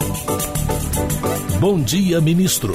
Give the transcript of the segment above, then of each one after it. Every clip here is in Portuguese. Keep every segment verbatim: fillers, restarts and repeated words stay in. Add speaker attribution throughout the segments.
Speaker 1: Bom Dia, Ministro.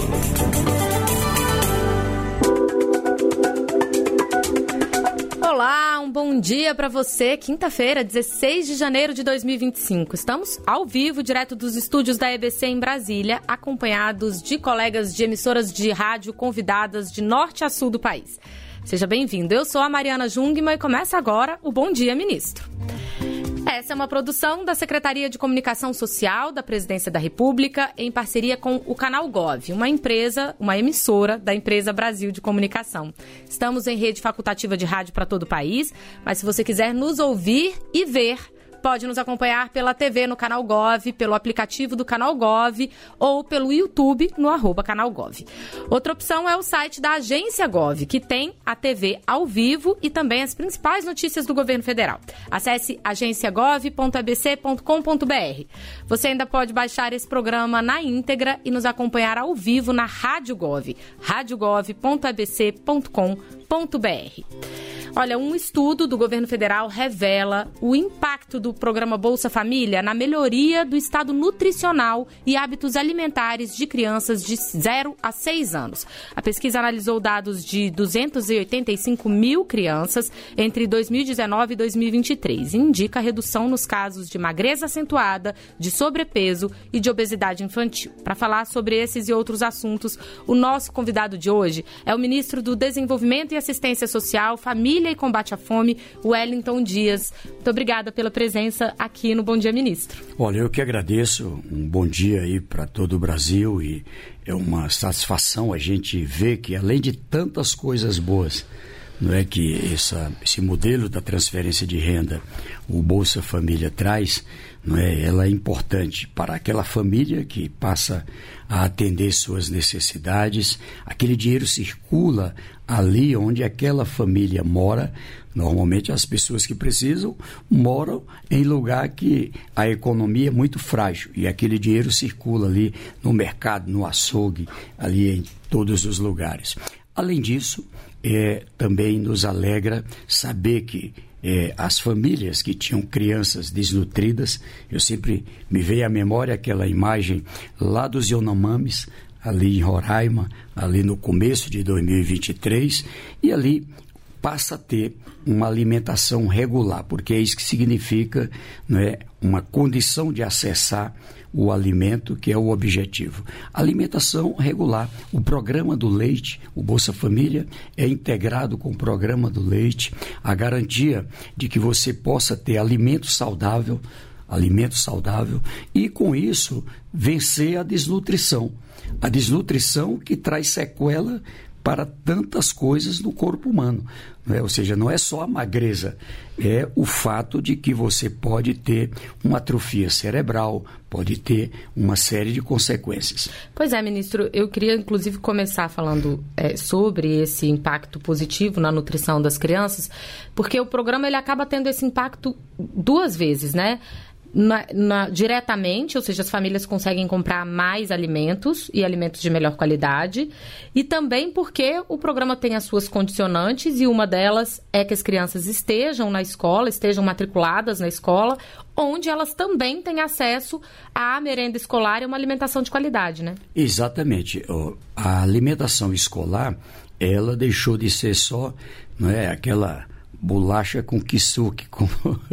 Speaker 2: Olá, um bom dia para você. Quinta-feira, dezesseis de janeiro de dois mil e vinte e cinco. Estamos ao vivo, direto dos estúdios da E B C em Brasília, acompanhados de colegas de emissoras de rádio convidadas de norte a sul do país. Seja bem-vindo. Eu sou a Mariana Jungmann e começa agora o Bom Dia, Ministro. Essa é uma produção da Secretaria de Comunicação Social da Presidência da República em parceria com o Canal Gov, uma empresa, uma emissora da empresa Brasil de Comunicação. Estamos em rede facultativa de rádio para todo o país, mas se você quiser nos ouvir e ver, pode nos acompanhar pela T V no Canal Gov, pelo aplicativo do Canal Gov ou pelo YouTube no arroba Canal Gov. Outra opção é o site da Agência Gov, que tem a T V ao vivo e também as principais notícias do governo federal. Acesse agência gov ponto e b c ponto com ponto b r. Você ainda pode baixar esse programa na íntegra e nos acompanhar ao vivo na Rádio Gov, rádio gov ponto e b c ponto com ponto b r. Olha, um estudo do governo federal revela o impacto do programa Bolsa Família na melhoria do estado nutricional e hábitos alimentares de crianças de zero a seis anos. A pesquisa analisou dados de duzentos e oitenta e cinco mil crianças entre dois mil e dezenove e dois mil e vinte e três e indica redução nos casos de magreza acentuada, de sobrepeso e de obesidade infantil. Para falar sobre esses e outros assuntos, o nosso convidado de hoje é o ministro do Desenvolvimento e Assistência Social, Família e Combate à Fome, Wellington Dias. Muito obrigada pela presença aqui no Bom Dia, Ministro.
Speaker 3: Olha, eu que agradeço. Um bom dia aí para todo o Brasil e é uma satisfação a gente ver que, além de tantas coisas boas, não é que essa, esse modelo da transferência de renda, o Bolsa Família traz, não é? Ela é importante para aquela família que passa a atender suas necessidades. Aquele dinheiro circula ali onde aquela família mora. Normalmente as pessoas que precisam moram em lugar que a economia é muito frágil e aquele dinheiro circula ali no mercado, no açougue, ali em todos os lugares. Além disso, é, também nos alegra saber que é, as famílias que tinham crianças desnutridas, eu sempre me veio à memória aquela imagem lá dos Yanomamis, ali em Roraima, ali no começo de dois mil e vinte e três, e ali passa a ter uma alimentação regular, porque é isso que significa, não é, uma condição de acessar o alimento, que é o objetivo. Alimentação regular. O programa do leite, o Bolsa Família, é integrado com o programa do leite, a garantia de que você possa ter alimento saudável, alimento saudável, e com isso vencer a desnutrição. A desnutrição que traz sequela para tantas coisas no corpo humano, não é? Ou seja, não é só a magreza, é o fato de que você pode ter uma atrofia cerebral, pode ter uma série de consequências.
Speaker 2: Pois é, ministro, eu queria inclusive começar falando é, sobre esse impacto positivo na nutrição das crianças, porque o programa ele acaba tendo esse impacto duas vezes, né? Na, na, diretamente, ou seja, as famílias conseguem comprar mais alimentos e alimentos de melhor qualidade, e também porque o programa tem as suas condicionantes e uma delas é que as crianças estejam na escola, estejam matriculadas na escola, onde elas também têm acesso à merenda escolar e uma alimentação de qualidade, né?
Speaker 3: Exatamente. A alimentação escolar, ela deixou de ser só, não é, aquela bolacha com kisuke, como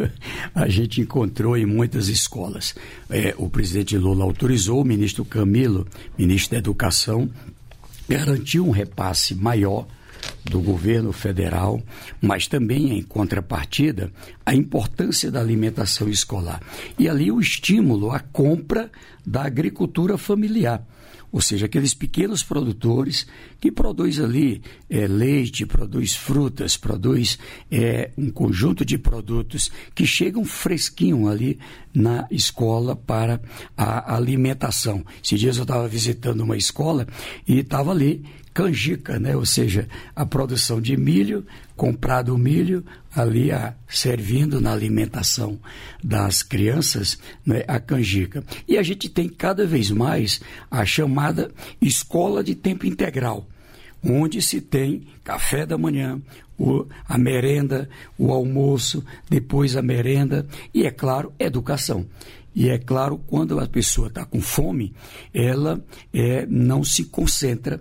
Speaker 3: a gente encontrou em muitas escolas. É, o presidente Lula autorizou, o ministro Camilo, ministro da Educação, garantiu um repasse maior do governo federal, mas também, em contrapartida, a importância da alimentação escolar. E ali o estímulo à compra da agricultura familiar. Ou seja, aqueles pequenos produtores que produzem ali é, leite, produz frutas, produz é, um conjunto de produtos que chegam fresquinho ali na escola para a alimentação. Esses dias eu estava visitando uma escola e estava ali canjica, né? Ou seja, a produção de milho, comprado o milho, ali a, servindo na alimentação das crianças, né, a canjica. E a gente tem cada vez mais a chamada escola de tempo integral, onde se tem café da manhã, o, a merenda, o almoço, depois a merenda e, é claro, educação. E é claro, quando a pessoa está com fome, ela é, não se concentra.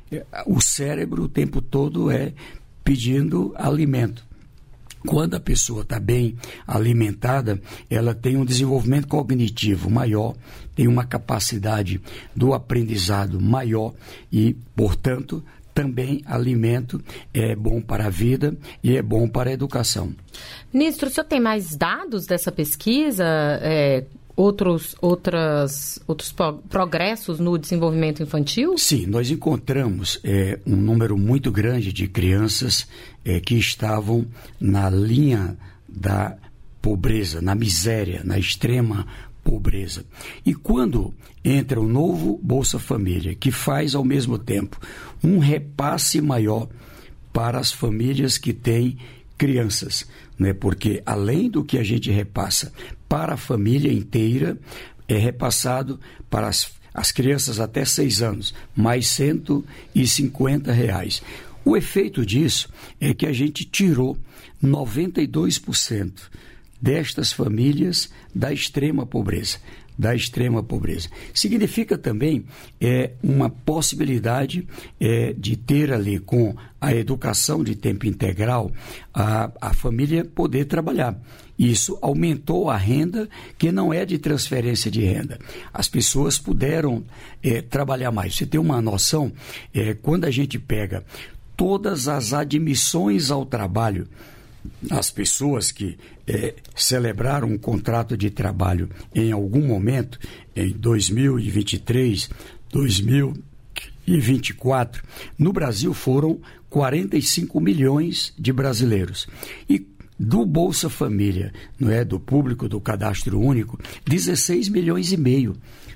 Speaker 3: O cérebro o tempo todo é pedindo alimento. Quando a pessoa está bem alimentada, ela tem um desenvolvimento cognitivo maior, tem uma capacidade do aprendizado maior e, portanto, também alimento é bom para a vida e é bom para a educação.
Speaker 2: Ministro, o senhor tem mais dados dessa pesquisa? É, outros, outras, outros progressos no desenvolvimento infantil?
Speaker 3: Sim, nós encontramos é, um número muito grande de crianças é, que estavam na linha da pobreza, na miséria, na extrema pobreza. E quando entra o novo Bolsa Família, que faz ao mesmo tempo um repasse maior para as famílias que têm crianças, né? Porque além do que a gente repassa para a família inteira, é repassado para as, as crianças até seis anos, mais cento e cinquenta reais. O efeito disso é que a gente tirou noventa e dois por cento destas famílias da extrema pobreza, da extrema pobreza. Significa também é, uma possibilidade é, de ter ali com a educação de tempo integral a, a família poder trabalhar. Isso aumentou a renda, que não é de transferência de renda. As pessoas puderam é, trabalhar mais. Você tem uma noção, é, quando a gente pega todas as admissões ao trabalho, as pessoas que é, celebraram um contrato de trabalho em algum momento, em dois mil e vinte e três, dois mil e vinte e quatro, no Brasil foram quarenta e cinco milhões de brasileiros. E do Bolsa Família, não é, do público do Cadastro Único, dezesseis milhões e meio.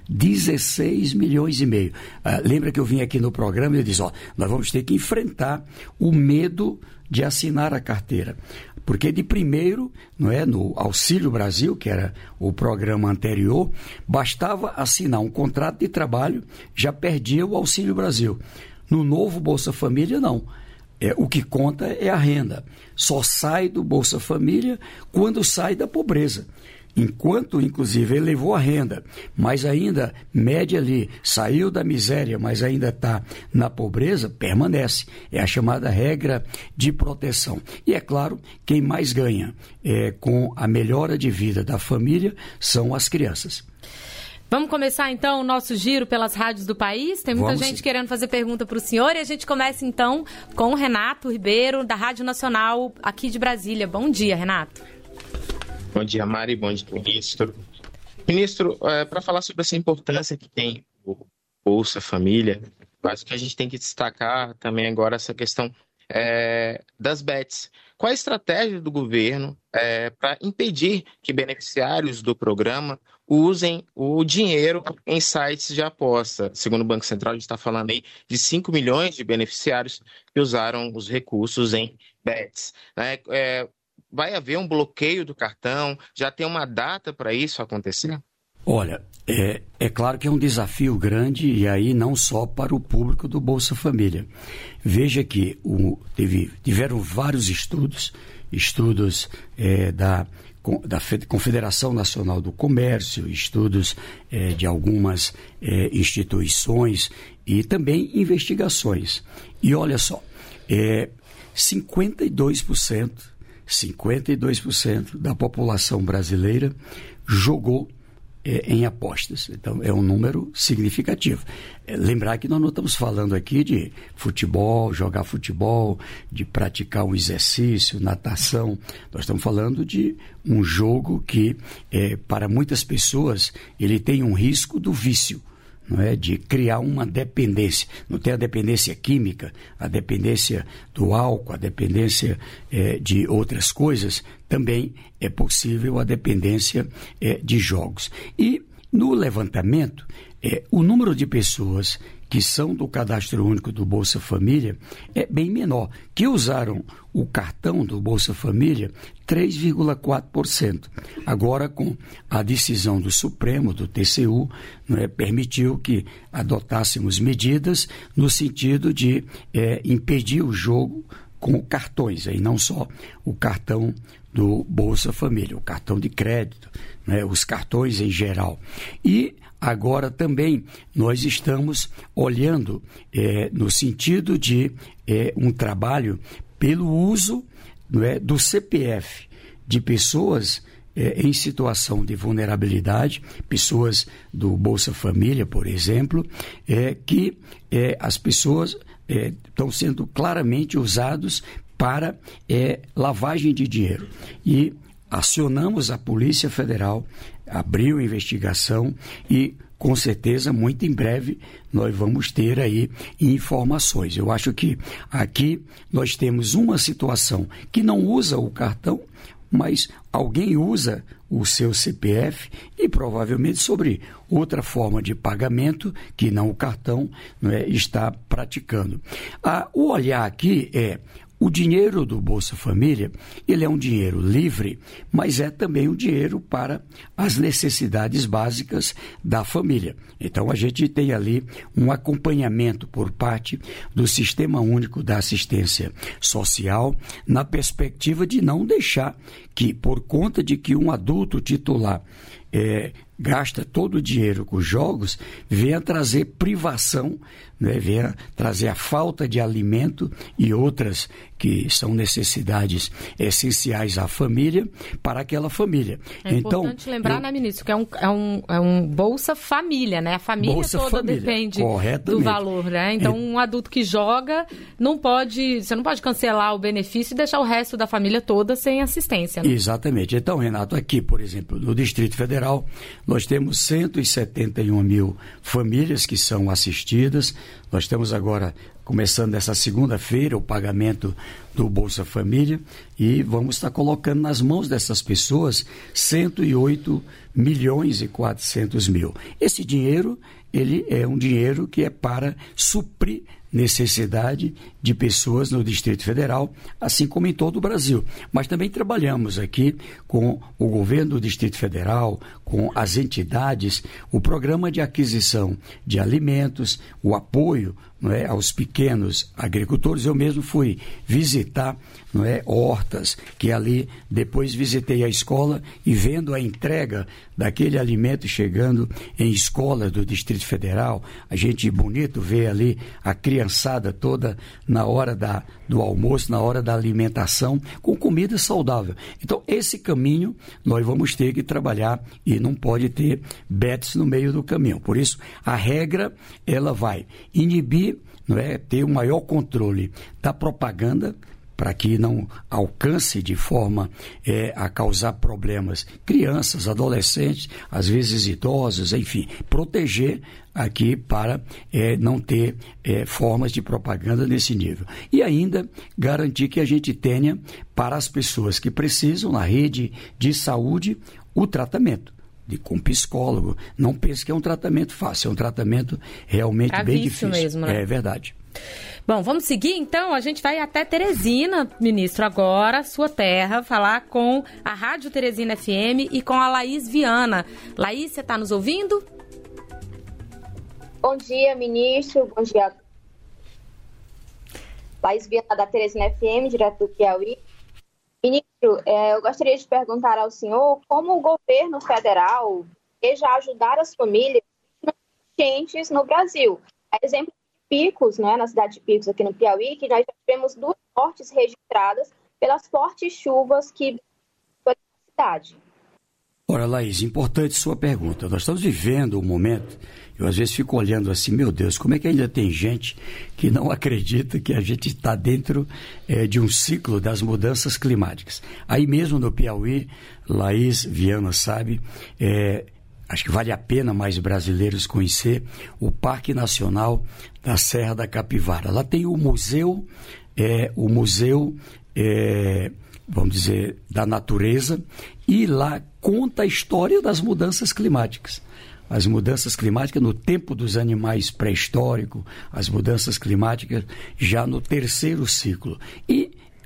Speaker 3: dezesseis milhões e meio. Ah, lembra que eu vim aqui no programa e eu disse, ó, nós vamos ter que enfrentar o medo de assinar a carteira. Porque de primeiro, não é, no Auxílio Brasil, que era o programa anterior, bastava assinar um contrato de trabalho, já perdia o Auxílio Brasil. No novo Bolsa Família, não. É, o que conta é a renda. Só sai do Bolsa Família quando sai da pobreza. Enquanto, inclusive, elevou a renda, mas ainda mede ali, saiu da miséria, mas ainda está na pobreza, permanece. É a chamada regra de proteção. E, é claro, quem mais ganha é, com a melhora de vida da família são as crianças.
Speaker 2: Vamos começar, então, o nosso giro pelas rádios do país? Tem muita
Speaker 3: Vamos,
Speaker 2: gente
Speaker 3: sim.
Speaker 2: querendo fazer pergunta para o senhor. E a gente começa, então, com o Renato Ribeiro, da Rádio Nacional, aqui de Brasília. Bom dia, Renato.
Speaker 4: Bom dia, Mari. Bom dia, ministro. Ministro, é, para falar sobre essa importância que tem o Bolsa Família, acho que a gente tem que destacar também agora essa questão é, das bets. Qual a estratégia do governo é, para impedir que beneficiários do programa usem o dinheiro em sites de aposta? Segundo o Banco Central, a gente está falando aí de cinco milhões de beneficiários que usaram os recursos em bets. Né? É, vai haver um bloqueio do cartão? Já tem uma data para isso acontecer?
Speaker 3: Olha, é, é claro que é um desafio grande, e aí não só para o público do Bolsa Família. Veja que o, teve, tiveram vários estudos, estudos é, da, da Confederação Nacional do Comércio, estudos é, de algumas é, instituições e também investigações. E olha só, é, cinquenta e dois por cento cinquenta e dois por cento da população brasileira jogou é, em apostas. Então, é um número significativo. É, lembrar que nós não estamos falando aqui de futebol, jogar futebol, de praticar um exercício, natação. Nós estamos falando de um jogo que, é, para muitas pessoas, ele tem um risco do vício. Não é, de criar uma dependência. Não tem a dependência química, a dependência do álcool, a dependência é, de outras coisas, também é possível a dependência é, de jogos. E no levantamento, é, o número de pessoas que são do Cadastro Único do Bolsa Família é bem menor, que usaram o cartão do Bolsa Família, três vírgula quatro por cento. Agora, com a decisão do Supremo, do T C U, não é, permitiu que adotássemos medidas no sentido de é, impedir o jogo com cartões, aí não só o cartão do Bolsa Família, o cartão de crédito, né, os cartões em geral. E agora também nós estamos olhando é, no sentido de é, um trabalho pelo uso, não é, do C P F de pessoas é, em situação de vulnerabilidade, pessoas do Bolsa Família, por exemplo, é, que é, as pessoas é, estão sendo claramente usados para é, lavagem de dinheiro. E acionamos a Polícia Federal, abriu investigação e, com certeza, muito em breve, nós vamos ter aí informações. Eu acho que aqui nós temos uma situação que não usa o cartão, mas alguém usa o seu C P F e provavelmente sobre outra forma de pagamento que não o cartão, não é, está praticando. Ah, o olhar aqui é: o dinheiro do Bolsa Família, ele é um dinheiro livre, mas é também um dinheiro para as necessidades básicas da família. Então, a gente tem ali um acompanhamento por parte do Sistema Único da Assistência Social, na perspectiva de não deixar que, por conta de que um adulto titular é, gasta todo o dinheiro com jogos, venha trazer privação, né, venha trazer a falta de alimento e outras que são necessidades essenciais à família, para aquela família.
Speaker 2: É
Speaker 3: então,
Speaker 2: importante lembrar,
Speaker 3: eu...
Speaker 2: né, ministro, que é um, é, um, é um Bolsa Família, né? A família
Speaker 3: Bolsa
Speaker 2: toda
Speaker 3: família,
Speaker 2: depende do valor, né? Então, é... um adulto que joga, não pode, você não pode cancelar o benefício e deixar o resto da família toda sem assistência, né?
Speaker 3: Exatamente. Então, Renato, aqui, por exemplo, no Distrito Federal, nós temos cento e setenta e um mil famílias que são assistidas. Nós estamos agora começando essa segunda-feira o pagamento do Bolsa Família e vamos estar colocando nas mãos dessas pessoas cento e oito milhões e quatrocentos mil. Esse dinheiro, ele é um dinheiro que é para suprir necessidade de pessoas no Distrito Federal, assim como em todo o Brasil. Mas também trabalhamos aqui com o governo do Distrito Federal, com as entidades, o programa de aquisição de alimentos, o apoio, não é, aos pequenos agricultores. Eu mesmo fui visitar, não é, hortas, que ali depois visitei a escola e vendo a entrega daquele alimento chegando em escolas do Distrito Federal, a gente bonito vê ali a criançada toda na hora da, do almoço, na hora da alimentação, com comida saudável. Então, esse caminho nós vamos ter que trabalhar e não pode ter bets no meio do caminho. Por isso, a regra, ela vai inibir, não é, ter um maior controle da propaganda, para que não alcance de forma é, a causar problemas crianças, adolescentes, às vezes idosos, enfim, proteger aqui para é, não ter é, formas de propaganda nesse nível. E ainda garantir que a gente tenha para as pessoas que precisam, na rede de saúde, o tratamento. De, com psicólogo. Não pense que é um tratamento fácil, é um tratamento realmente pra bem difícil.
Speaker 2: Mesmo, né?
Speaker 3: É verdade.
Speaker 2: Bom, vamos seguir então? A gente vai até Teresina, ministro, agora, sua terra, falar com a Rádio Teresina F M e com a Laís Viana. Laís, você está nos ouvindo?
Speaker 5: Bom dia, ministro. Bom dia. Laís Viana, da Teresina F M, direto do Piauí. Ministro, é, eu gostaria de perguntar ao senhor como o governo federal deseja ajudar as famílias enchentes no Brasil. A exemplo de Picos, né, na cidade de Picos, aqui no Piauí, que nós já tivemos duas mortes registradas pelas fortes chuvas que na cidade.
Speaker 3: Ora, Laís, importante sua pergunta. Nós estamos vivendo um momento, eu às vezes fico olhando assim, meu Deus, como é que ainda tem gente que não acredita que a gente está dentro é, de um ciclo das mudanças climáticas. Aí mesmo no Piauí, Laís Viana sabe, é, acho que vale a pena mais brasileiros conhecer o Parque Nacional da Serra da Capivara. Lá tem o museu, é, o museu, é, vamos dizer, da natureza, e lá conta a história das mudanças climáticas. As mudanças climáticas no tempo dos animais pré-históricos, as mudanças climáticas já no terceiro ciclo. E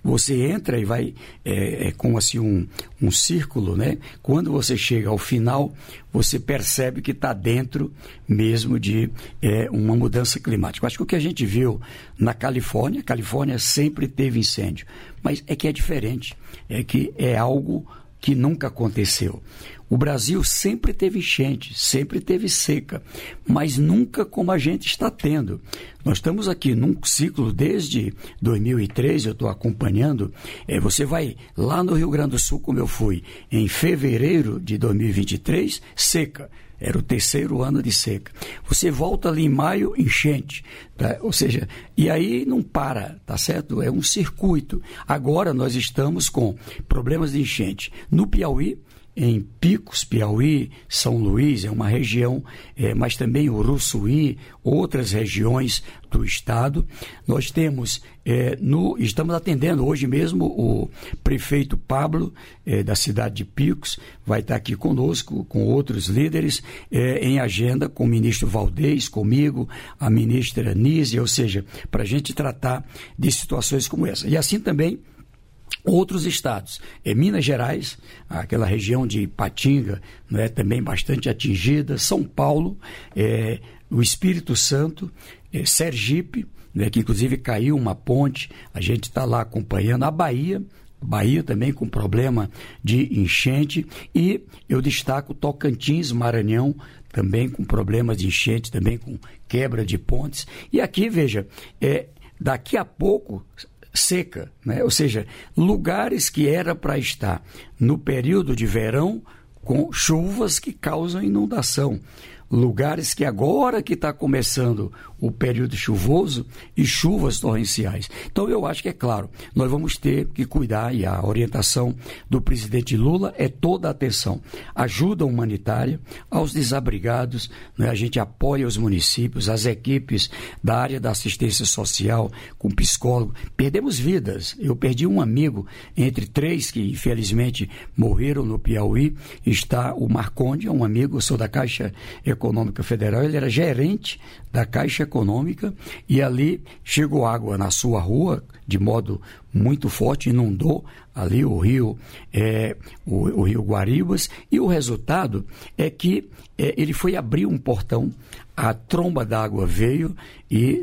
Speaker 3: você entra e vai é, é, com assim um, um círculo, né? Quando você chega ao final, você percebe que está dentro mesmo de é, uma mudança climática. Acho que o que a gente viu na Califórnia, a Califórnia sempre teve incêndio, mas é que é diferente, é que é algo que nunca aconteceu. O Brasil sempre teve enchente, sempre teve seca, mas nunca como a gente está tendo. Nós estamos aqui num ciclo desde dois mil e treze, eu estou acompanhando. É, você vai lá no Rio Grande do Sul, como eu fui, em fevereiro de dois mil e vinte e três, seca. Era o terceiro ano de seca. Você volta ali em maio, enchente. Tá? Ou seja, e aí não para, tá certo? É um circuito. Agora nós estamos com problemas de enchente. No Piauí, em Picos, Piauí, São Luís, é uma região, é, mas também Uruçuí, outras regiões do estado. Nós temos, é, no, estamos atendendo hoje mesmo o prefeito Pablo, é, da cidade de Picos, vai estar aqui conosco, com outros líderes, é, em agenda com o ministro Valdez, comigo, a ministra Nízia, ou seja, para a gente tratar de situações como essa. E assim também outros estados, é, Minas Gerais, aquela região de Ipatinga, não é, também bastante atingida, São Paulo, é, o Espírito Santo, é, Sergipe, né, que inclusive caiu uma ponte, a gente está lá acompanhando, a Bahia, Bahia também com problema de enchente, e eu destaco Tocantins, Maranhão, também com problemas de enchente, também com quebra de pontes, e aqui, veja, é, daqui a pouco seca, né? Ou seja, lugares que era para estar no período de verão com chuvas que causam inundação, lugares que agora que está começando o período chuvoso e chuvas torrenciais. Então eu acho que é claro, nós vamos ter que cuidar, e a orientação do presidente Lula é toda a atenção, ajuda humanitária aos desabrigados, né? A gente apoia os municípios, as equipes da área da assistência social, com psicólogo. Perdemos vidas, eu perdi um amigo entre três que infelizmente morreram no Piauí, está o Marconde, é um amigo, eu sou da Caixa Econômica Federal, ele era gerente da Caixa Econômica, e ali chegou água na sua rua de modo muito forte, inundou ali o rio, é, o, o rio Guaribas, e o resultado é que é, ele foi abrir um portão, a tromba d'água veio e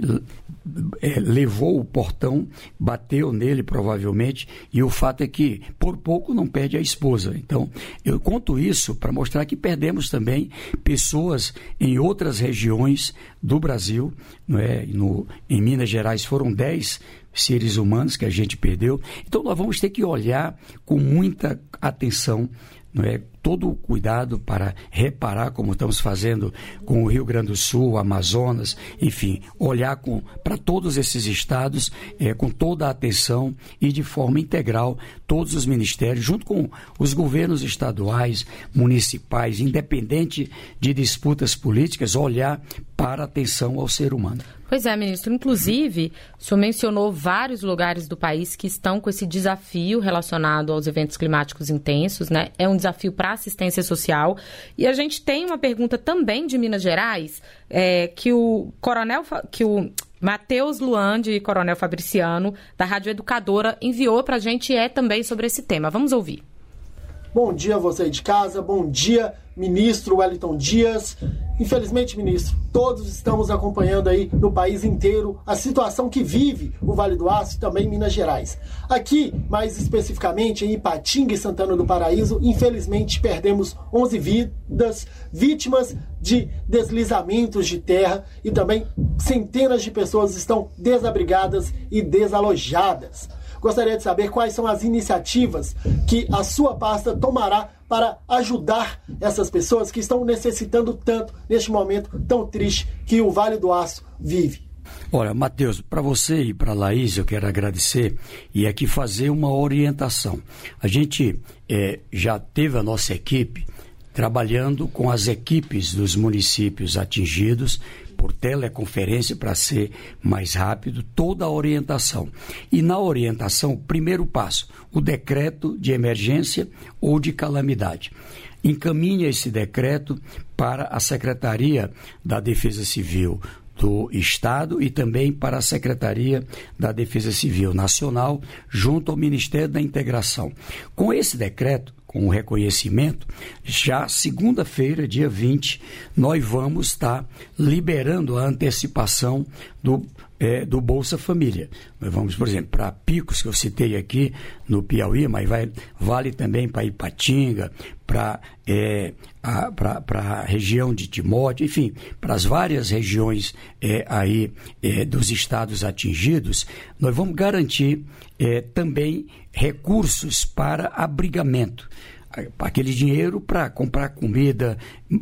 Speaker 3: é, levou o portão, bateu nele provavelmente, e o fato é que por pouco não perde a esposa. Então eu conto isso para mostrar que perdemos também pessoas em outras regiões do Brasil, não é? No, em Minas Gerais foram dez seres humanos que a gente perdeu. Então nós vamos ter que olhar com muita atenção, não é, todo o cuidado para reparar, como estamos fazendo com o Rio Grande do Sul, Amazonas, enfim, olhar para todos esses estados é, com toda a atenção e de forma integral, todos os ministérios, junto com os governos estaduais, municipais, independente de disputas políticas, olhar para a atenção ao ser humano.
Speaker 2: Pois é, ministro. Inclusive, o senhor mencionou vários lugares do país que estão com esse desafio relacionado aos eventos climáticos intensos, né? É um desafio para a assistência social. E a gente tem uma pergunta também de Minas Gerais, é, que o coronel, que o Matheus Luande, coronel Fabriciano, da Rádio Educadora, enviou para a gente, é também sobre esse tema. Vamos ouvir.
Speaker 6: Bom dia, você aí de casa. Bom dia, ministro Wellington Dias. Infelizmente, ministro, todos estamos acompanhando aí no país inteiro a situação que vive o Vale do Aço e também Minas Gerais. Aqui, mais especificamente em Ipatinga e Santana do Paraíso, infelizmente perdemos onze vidas, vítimas de deslizamentos de terra, e também centenas de pessoas estão desabrigadas e desalojadas. Gostaria de saber quais são as iniciativas que a sua pasta tomará para ajudar essas pessoas que estão necessitando tanto neste momento tão triste que o Vale do Aço vive.
Speaker 3: Olha, Matheus, para você e para a Laís eu quero agradecer e aqui fazer uma orientação. A gente é, já teve a nossa equipe trabalhando com as equipes dos municípios atingidos por teleconferência para ser mais rápido, toda a orientação. E na orientação, primeiro passo, o decreto de emergência ou de calamidade. Encaminha esse decreto para a Secretaria da Defesa Civil do Estado e também para a Secretaria da Defesa Civil Nacional, junto ao Ministério da Integração. Com esse decreto, com o reconhecimento, já segunda-feira, dia vinte, nós vamos estar liberando a antecipação do, é, do Bolsa Família. Nós vamos, por exemplo, para Picos, que eu citei aqui no Piauí, mas vai, vale também para Ipatinga, para é, a, a região de Timóteo, enfim, para as várias regiões é, aí, é, dos estados atingidos, nós vamos garantir é, também recursos para abrigamento. Aquele dinheiro para comprar comida,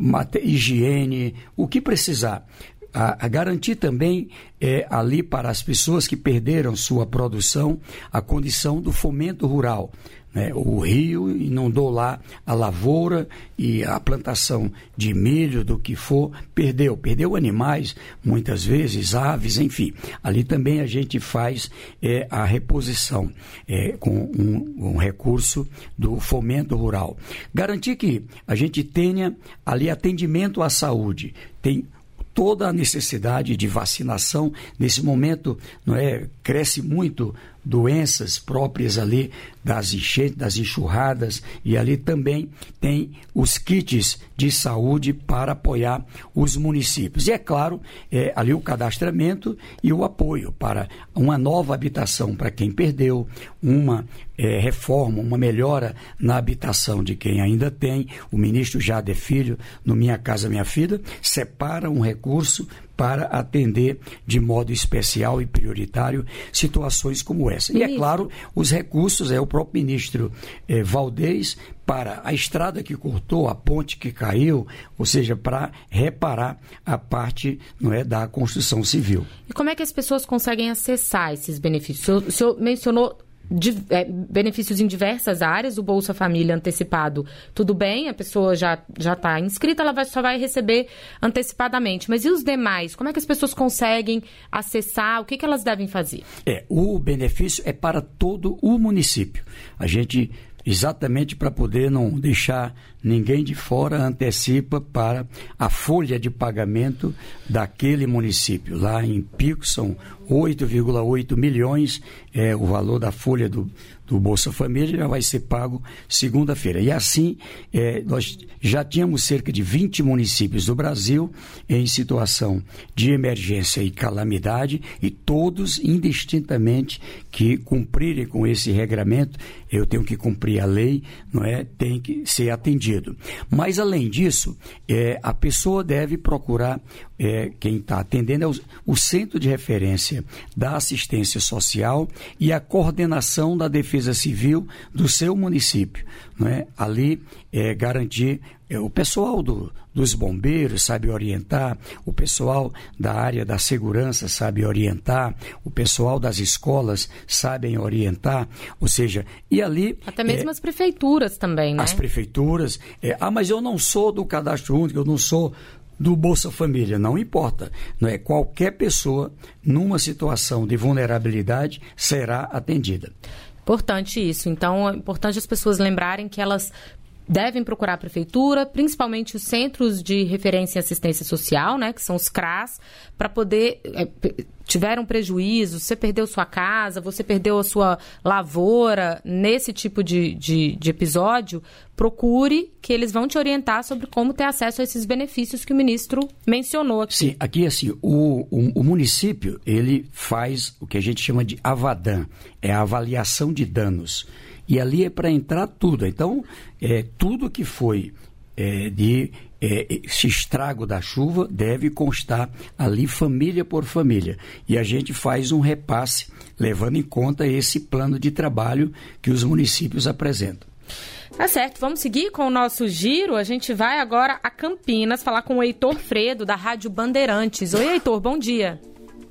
Speaker 3: higiene, o que precisar. A, a garantir também é, ali para as pessoas que perderam sua produção a condição do fomento rural. Né? O rio inundou lá a lavoura e a plantação de milho, do que for, perdeu. Perdeu animais, muitas vezes, aves, enfim. Ali também a gente faz é, a reposição é, com um, um recurso do fomento rural. Garantir que a gente tenha ali atendimento à saúde. Tem toda a necessidade de vacinação. Nesse momento, não é, cresce muito doenças próprias ali das enchentes, das enxurradas, e ali também tem os kits de saúde para apoiar os municípios. E é claro, é, ali o cadastramento e o apoio para uma nova habitação para quem perdeu, uma é, reforma, uma melhora na habitação de quem ainda tem. O ministro Jader Filho, no Minha Casa Minha Vida, separa um recurso para atender de modo especial e prioritário situações como essa. E, é claro, os recursos, é o próprio ministro eh, Valdez, para a estrada que cortou, a ponte que caiu, ou seja, para reparar a parte, não é, da construção civil.
Speaker 2: E como é que as pessoas conseguem acessar esses benefícios? O senhor, o senhor mencionou De, é, benefícios em diversas áreas, o Bolsa Família antecipado, tudo bem, a pessoa já já está inscrita, ela vai, só vai receber antecipadamente. Mas e os demais? Como é que as pessoas conseguem acessar? O que, que elas devem fazer?
Speaker 3: É, o benefício é para todo o município. A gente, exatamente para poder não deixar ninguém de fora, antecipa para a folha de pagamento daquele município. Lá em Pico são oito vírgula oito milhões, é o valor da folha do, do Bolsa Família, já vai ser pago segunda-feira. E assim, é, nós já tínhamos cerca de vinte municípios do Brasil em situação de emergência e calamidade, e todos indistintamente que cumprirem com esse regramento, eu tenho que cumprir a lei, não é? Tem que ser atendido. Mas, além disso, é, a pessoa deve procurar, é, quem está atendendo é o, o Centro de Referência da Assistência Social e a coordenação da Defesa Civil do seu município. Não é? Ali, é, garantir, é, o pessoal do, dos bombeiros sabe orientar, o pessoal da área da segurança sabe orientar, o pessoal das escolas sabem orientar, ou seja, e ali...
Speaker 2: Até mesmo é, as prefeituras também, né?
Speaker 3: As prefeituras, é, ah, mas eu não sou do Cadastro Único, eu não sou do Bolsa Família, não importa, não é? Qualquer pessoa numa situação de vulnerabilidade será atendida.
Speaker 2: Importante isso. Então, é importante as pessoas lembrarem que elas devem procurar a prefeitura, principalmente os centros de referência em assistência social, né, que são os C R A S, para poder, é, tiveram prejuízo, você perdeu sua casa, você perdeu a sua lavoura, nesse tipo de, de, de episódio, procure que eles vão te orientar sobre como ter acesso a esses benefícios que o ministro mencionou aqui.
Speaker 3: Sim, aqui assim, o, o, o município, ele faz o que a gente chama de AVADAN, é a avaliação de danos. E ali é para entrar tudo. Então, é, tudo que foi é, de é, esse estrago da chuva deve constar ali família por família. E a gente faz um repasse, levando em conta esse plano de trabalho que os municípios apresentam.
Speaker 2: Tá certo, vamos seguir com o nosso giro. A gente vai agora a Campinas falar com o Heitor Fredo, da Rádio Bandeirantes. Oi, Heitor, bom dia.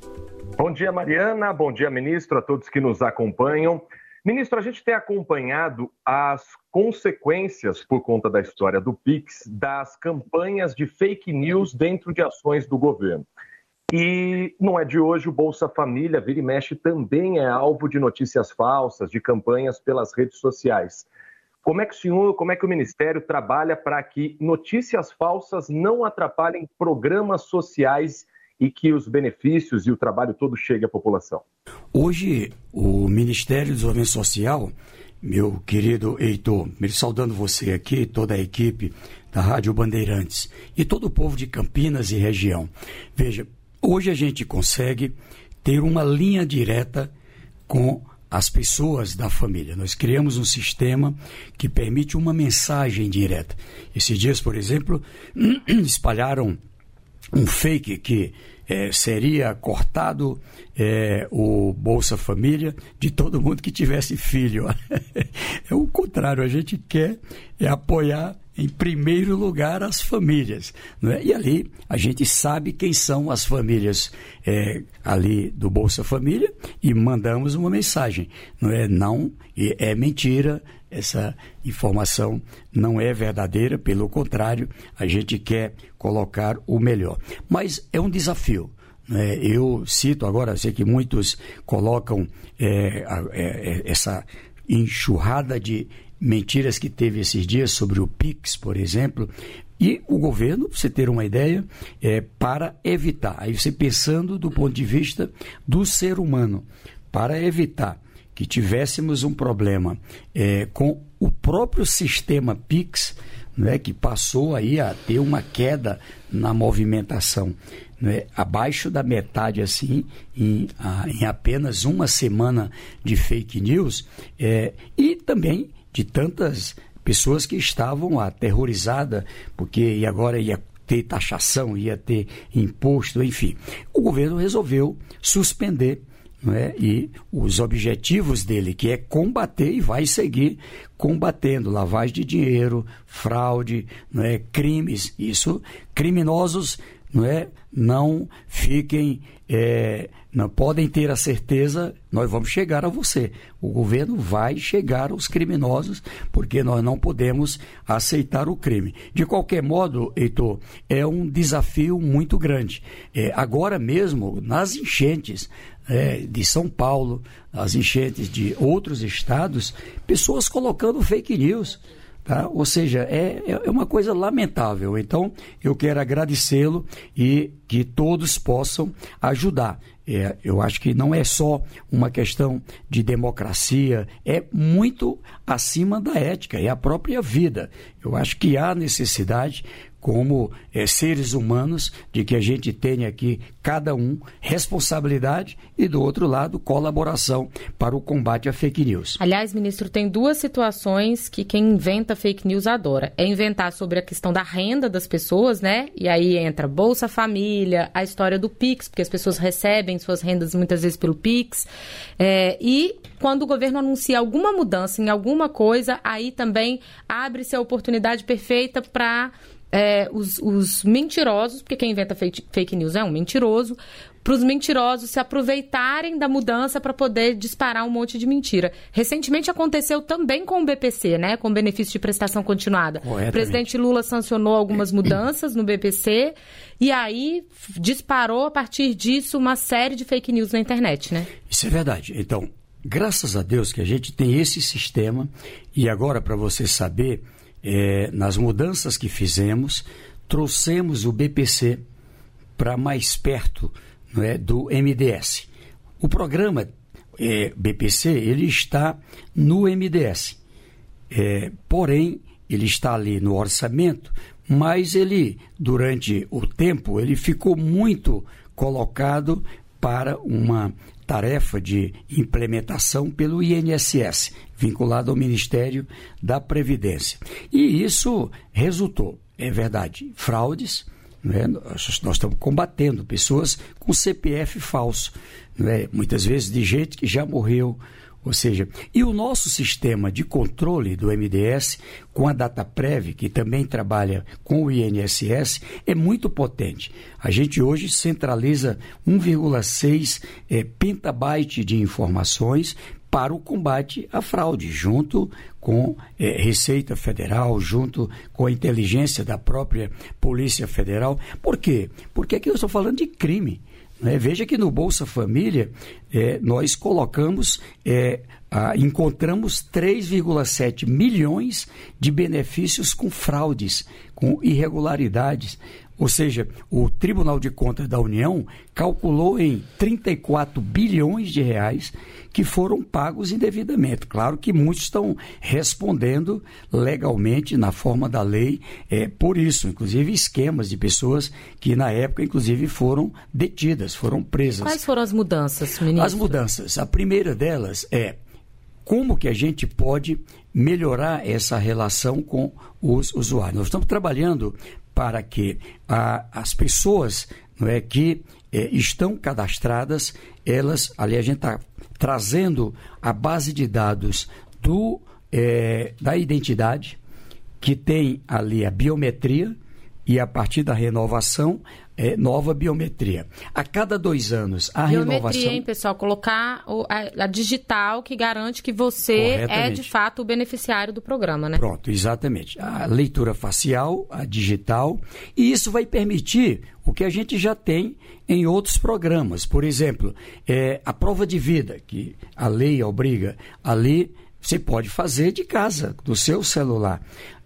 Speaker 7: Bom dia, Mariana. Bom dia, ministro, a todos que nos acompanham. Ministro, a gente tem acompanhado as consequências, por conta da história do Pix, das campanhas de fake news dentro de ações do governo. E não é de hoje, o Bolsa Família, vira e mexe, também é alvo de notícias falsas, de campanhas pelas redes sociais. Como é que o senhor, como é que o Ministério trabalha para que notícias falsas não atrapalhem programas sociais e que os benefícios e o trabalho todo cheguem à população?
Speaker 3: Hoje, o Ministério do Desenvolvimento Social, meu querido Heitor, me saudando você aqui, toda a equipe da Rádio Bandeirantes e todo o povo de Campinas e região. Veja, hoje a gente consegue ter uma linha direta com as pessoas da família. Nós criamos um sistema que permite uma mensagem direta. Esses dias, por exemplo, espalharam um fake que é, seria cortado é, o Bolsa Família de todo mundo que tivesse filho. É o contrário, a gente quer é apoiar em primeiro lugar as famílias, não é? E ali a gente sabe quem são as famílias é, ali do Bolsa Família e mandamos uma mensagem, não é? Não, é mentira, essa informação não é verdadeira, pelo contrário, a gente quer colocar o melhor. Mas é um desafio. É, eu cito agora, sei que muitos colocam é, é, essa enxurrada de mentiras que teve esses dias sobre o Pix, por exemplo, e o governo, pra você ter uma ideia, é, para evitar, aí você pensando do ponto de vista do ser humano, para evitar que tivéssemos um problema é, com o próprio sistema Pix, né, que passou aí a ter uma queda na movimentação, né, abaixo da metade, assim, em, a, em apenas uma semana de fake news, é, e também de tantas pessoas que estavam aterrorizadas, porque e agora ia ter taxação, ia ter imposto, enfim. O governo resolveu suspender, não é? E os objetivos dele, que é combater e vai seguir combatendo lavagem de dinheiro, fraude, não é? Crimes, isso, criminosos, não é? Não fiquem, é, não podem ter a certeza, nós vamos chegar a você. O governo vai chegar aos criminosos, porque nós não podemos aceitar o crime. De qualquer modo, Heitor, é um desafio muito grande. É, agora mesmo, nas enchentes é, de São Paulo, as enchentes de outros estados, pessoas colocando fake news. Tá? Ou seja, é, é uma coisa lamentável. Então, eu quero agradecê-lo e que todos possam ajudar. É, eu acho que não é só uma questão de democracia, é muito acima da ética, é a própria vida. Eu acho que há necessidade, como é, seres humanos, de que a gente tenha aqui, cada um, responsabilidade e, do outro lado, colaboração para o combate à fake news.
Speaker 2: Aliás, ministro, tem duas situações que quem inventa fake news adora. É inventar sobre a questão da renda das pessoas, né? E aí entra Bolsa Família, a história do Pix, porque as pessoas recebem suas rendas muitas vezes pelo Pix. É, e quando o governo anuncia alguma mudança em alguma coisa, aí também abre-se a oportunidade perfeita para... É, os, os mentirosos, porque quem inventa fake, fake news é um mentiroso, para os mentirosos se aproveitarem da mudança para poder disparar um monte de mentira. Recentemente aconteceu também com o B P C, né, com o benefício de prestação continuada. O presidente Lula sancionou algumas mudanças no B P C e aí disparou a partir disso uma série de fake news na internet, né?
Speaker 3: Isso é verdade. Então, graças a Deus que a gente tem esse sistema e agora, para você saber... É, nas mudanças que fizemos, trouxemos o B P C para mais perto, não é, do M D S. O programa é, B P C ele está no M D S, é, porém ele está ali no orçamento, mas ele, durante o tempo, ele ficou muito colocado para uma tarefa de implementação pelo I N S S, vinculado ao Ministério da Previdência. E isso resultou, é verdade, fraudes, né? nós, nós estamos combatendo pessoas com C P F falso, né? Muitas vezes de gente que já morreu. Ou seja, e o nosso sistema de controle do M D S, com a Dataprev, que também trabalha com o I N S S, é muito potente. A gente hoje centraliza um vírgula seis é, petabyte de informações para o combate à fraude, junto com é, Receita Federal, junto com a inteligência da própria Polícia Federal. Por quê? Porque aqui eu estou falando de crime. É, veja que no Bolsa Família é, nós colocamos, é, a, encontramos três vírgula sete milhões de benefícios com fraudes, com irregularidades. Ou seja, o Tribunal de Contas da União calculou em trinta e quatro bilhões de reais que foram pagos indevidamente. Claro que muitos estão respondendo legalmente na forma da lei é, por isso, inclusive esquemas de pessoas que na época, inclusive, foram detidas, foram presas.
Speaker 2: Quais foram as mudanças, ministro?
Speaker 3: As mudanças, a primeira delas é como que a gente pode melhorar essa relação com os usuários. Nós estamos trabalhando para que a, as pessoas, não é, que é, estão cadastradas, elas, ali a gente está trazendo a base de dados do, é, da identidade, que tem ali a biometria, e a partir da renovação, é, nova biometria. A cada dois anos, a
Speaker 2: biometria,
Speaker 3: renovação...
Speaker 2: Biometria, hein, pessoal? Colocar o, a, a digital que garante que você é, de fato, o beneficiário do programa, né?
Speaker 3: Pronto, exatamente. A leitura facial, a digital, e isso vai permitir o que a gente já tem em outros programas. Por exemplo, é, a prova de vida, que a lei obriga, ali você pode fazer de casa, do seu celular.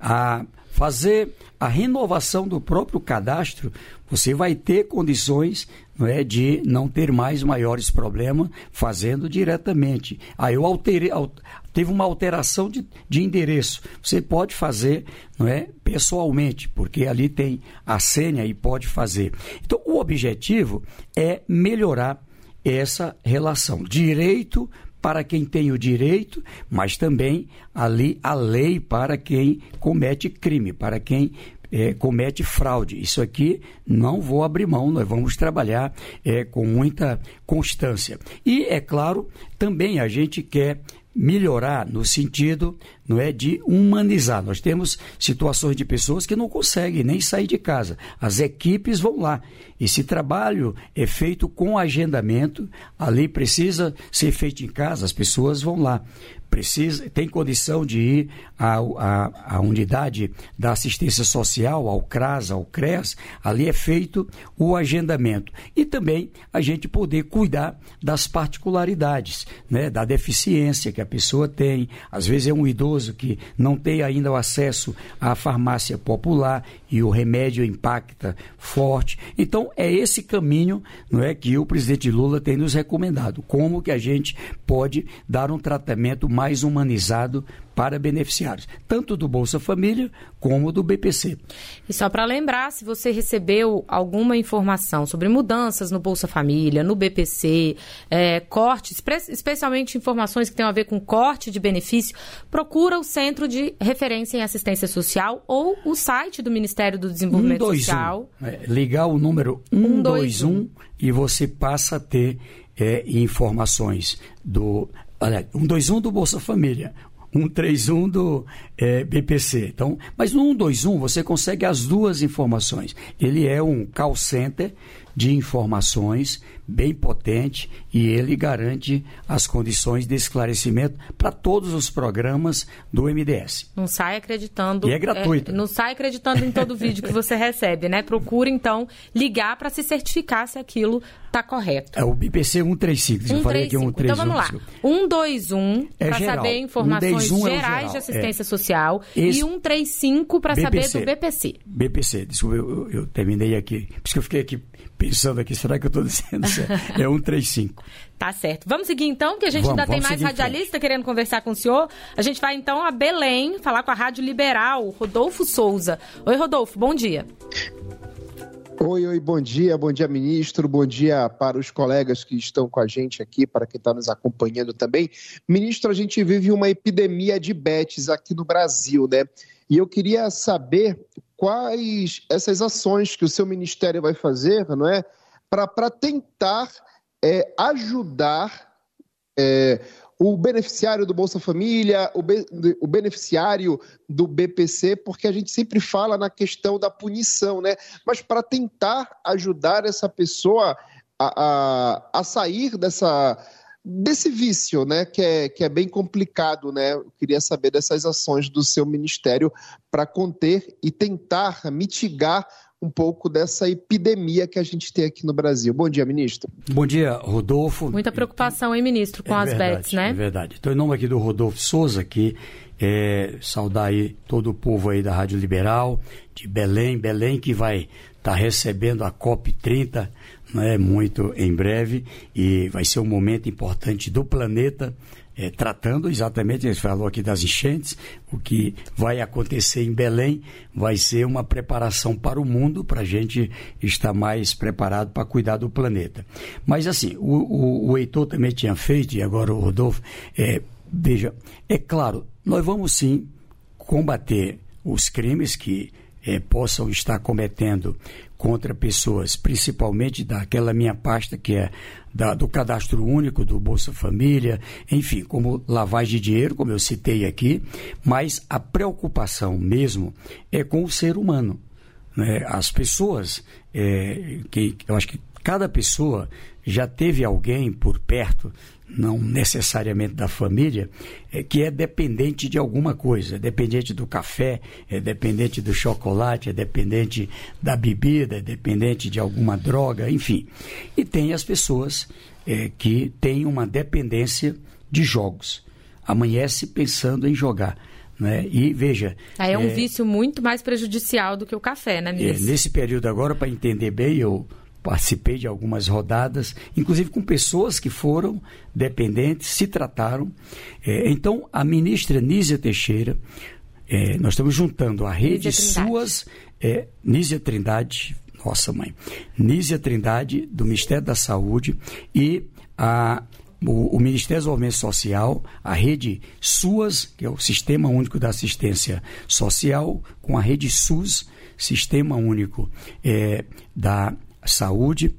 Speaker 3: A fazer a renovação do próprio cadastro, você vai ter condições, não é, de não ter mais maiores problemas fazendo diretamente. Aí eu alterei, teve uma alteração de, de endereço. Você pode fazer, não é, pessoalmente, porque ali tem a senha e pode fazer. Então, o objetivo é melhorar essa relação. Direito para quem tem o direito, mas também ali a lei para quem comete crime, para quem é, comete fraude. Isso aqui não vou abrir mão, nós vamos trabalhar é, com muita constância. E, é claro, também a gente quer melhorar no sentido, não é, de humanizar. Nós temos situações de pessoas que não conseguem nem sair de casa. As equipes vão lá. Esse trabalho é feito com agendamento, a lei precisa ser feita em casa, as pessoas vão lá. Precisa, tem condição de ir à, à, à unidade da assistência social, ao CRAS, ao CREAS, ali é feito o agendamento. E também a gente poder cuidar das particularidades, né, da deficiência que a pessoa tem. Às vezes é um idoso que não tem ainda o acesso à farmácia popular e o remédio impacta forte. Então, é esse caminho, não é, que o presidente Lula tem nos recomendado. Como que a gente pode dar um tratamento mais mais humanizado para beneficiários, tanto do Bolsa Família como do B P C.
Speaker 2: E só para lembrar, se você recebeu alguma informação sobre mudanças no Bolsa Família, no B P C, é, cortes, especialmente informações que tenham a ver com corte de benefício, procura o Centro de Referência em Assistência Social ou o site do Ministério do Desenvolvimento
Speaker 3: um dois um.
Speaker 2: Social.
Speaker 3: É, ligar o número um dois um e você passa a ter é, informações do... Olha, um dois um do Bolsa Família, um três um do é, B P C. Então, mas no um dois um você consegue as duas informações. Ele é um call center de informações bem potente e ele garante as condições de esclarecimento para todos os programas do M D S.
Speaker 2: Não sai acreditando...
Speaker 3: E é gratuito.
Speaker 2: É, não sai acreditando em todo vídeo que você recebe, né? Procura, então, ligar para se certificar se aquilo está correto.
Speaker 3: É o B P C um três cinco.
Speaker 2: um três cinco. Um então vamos lá. um dois um
Speaker 3: é
Speaker 2: para saber informações
Speaker 3: um
Speaker 2: gerais
Speaker 3: é
Speaker 2: de assistência
Speaker 3: é.
Speaker 2: social.
Speaker 3: Esse...
Speaker 2: E um três cinco para saber do B P C.
Speaker 3: B P C, desculpa, eu, eu terminei aqui. Por isso que eu fiquei aqui pensando aqui, será que eu estou dizendo certo? É um três cinco.
Speaker 2: Tá certo. Vamos seguir então, que a gente
Speaker 3: vamos,
Speaker 2: ainda tem mais radialista querendo conversar com o senhor. A gente vai então a Belém falar com a Rádio Liberal, Rodolfo Souza. Oi, Rodolfo, bom dia.
Speaker 8: Oi, oi, bom dia, bom dia, ministro, bom dia para os colegas que estão com a gente aqui, para quem está nos acompanhando também. Ministro, a gente vive uma epidemia de diabetes aqui no Brasil, né? E eu queria saber quais essas ações que o seu ministério vai fazer, não é? Para tentar é, ajudar é, o beneficiário do Bolsa Família, o, be, o beneficiário do B P C, porque a gente sempre fala na questão da punição, né? Mas para tentar ajudar essa pessoa a, a, a sair dessa, desse vício, né? Que é, que é bem complicado, né? Eu queria saber dessas ações do seu ministério para conter e tentar mitigar um pouco dessa epidemia que a gente tem aqui no Brasil. Bom dia, ministro.
Speaker 3: Bom dia, Rodolfo.
Speaker 2: Muita preocupação, hein, ministro, com
Speaker 3: é
Speaker 2: as
Speaker 3: verdade,
Speaker 2: B E Ts, né?
Speaker 3: É verdade. Então, em nome aqui do Rodolfo Souza, que é, saudar aí todo o povo aí da Rádio Liberal, de Belém, Belém que vai está recebendo a COP trinta, né, muito em breve, e vai ser um momento importante do planeta, é, tratando exatamente, ele falou aqui das enchentes, o que vai acontecer em Belém vai ser uma preparação para o mundo, para a gente estar mais preparado para cuidar do planeta. Mas assim, o, o, o Heitor também tinha feito, e agora o Rodolfo, é, veja, é claro, nós vamos sim combater os crimes que é, possam estar cometendo contra pessoas, principalmente daquela minha pasta que é da, do Cadastro Único, do Bolsa Família, enfim, como lavagem de dinheiro, como eu citei aqui, mas a preocupação mesmo é com o ser humano, né? As pessoas, é, que eu acho que cada pessoa já teve alguém por perto, não necessariamente da família, é, que é dependente de alguma coisa, é dependente do café, é dependente do chocolate, é dependente da bebida, é dependente de alguma droga, enfim. E tem as pessoas é, que têm uma dependência de jogos, amanhece pensando em jogar. Né? E veja...
Speaker 2: Aí é um
Speaker 3: é,
Speaker 2: vício muito mais prejudicial do que o café, né,
Speaker 3: ministro? É, nesse período agora, para entender bem, eu participei de algumas rodadas, inclusive com pessoas que foram dependentes, se trataram. É, então, a ministra Nízia Teixeira, é, nós estamos juntando a rede
Speaker 2: Nízia
Speaker 3: suas... É, Nízia Trindade, nossa mãe, Nízia Trindade, do Ministério da Saúde, e a... O, o Ministério do Desenvolvimento Social, a rede SUAS, que é o Sistema Único da Assistência Social, com a rede SUS, Sistema Único é, da Saúde,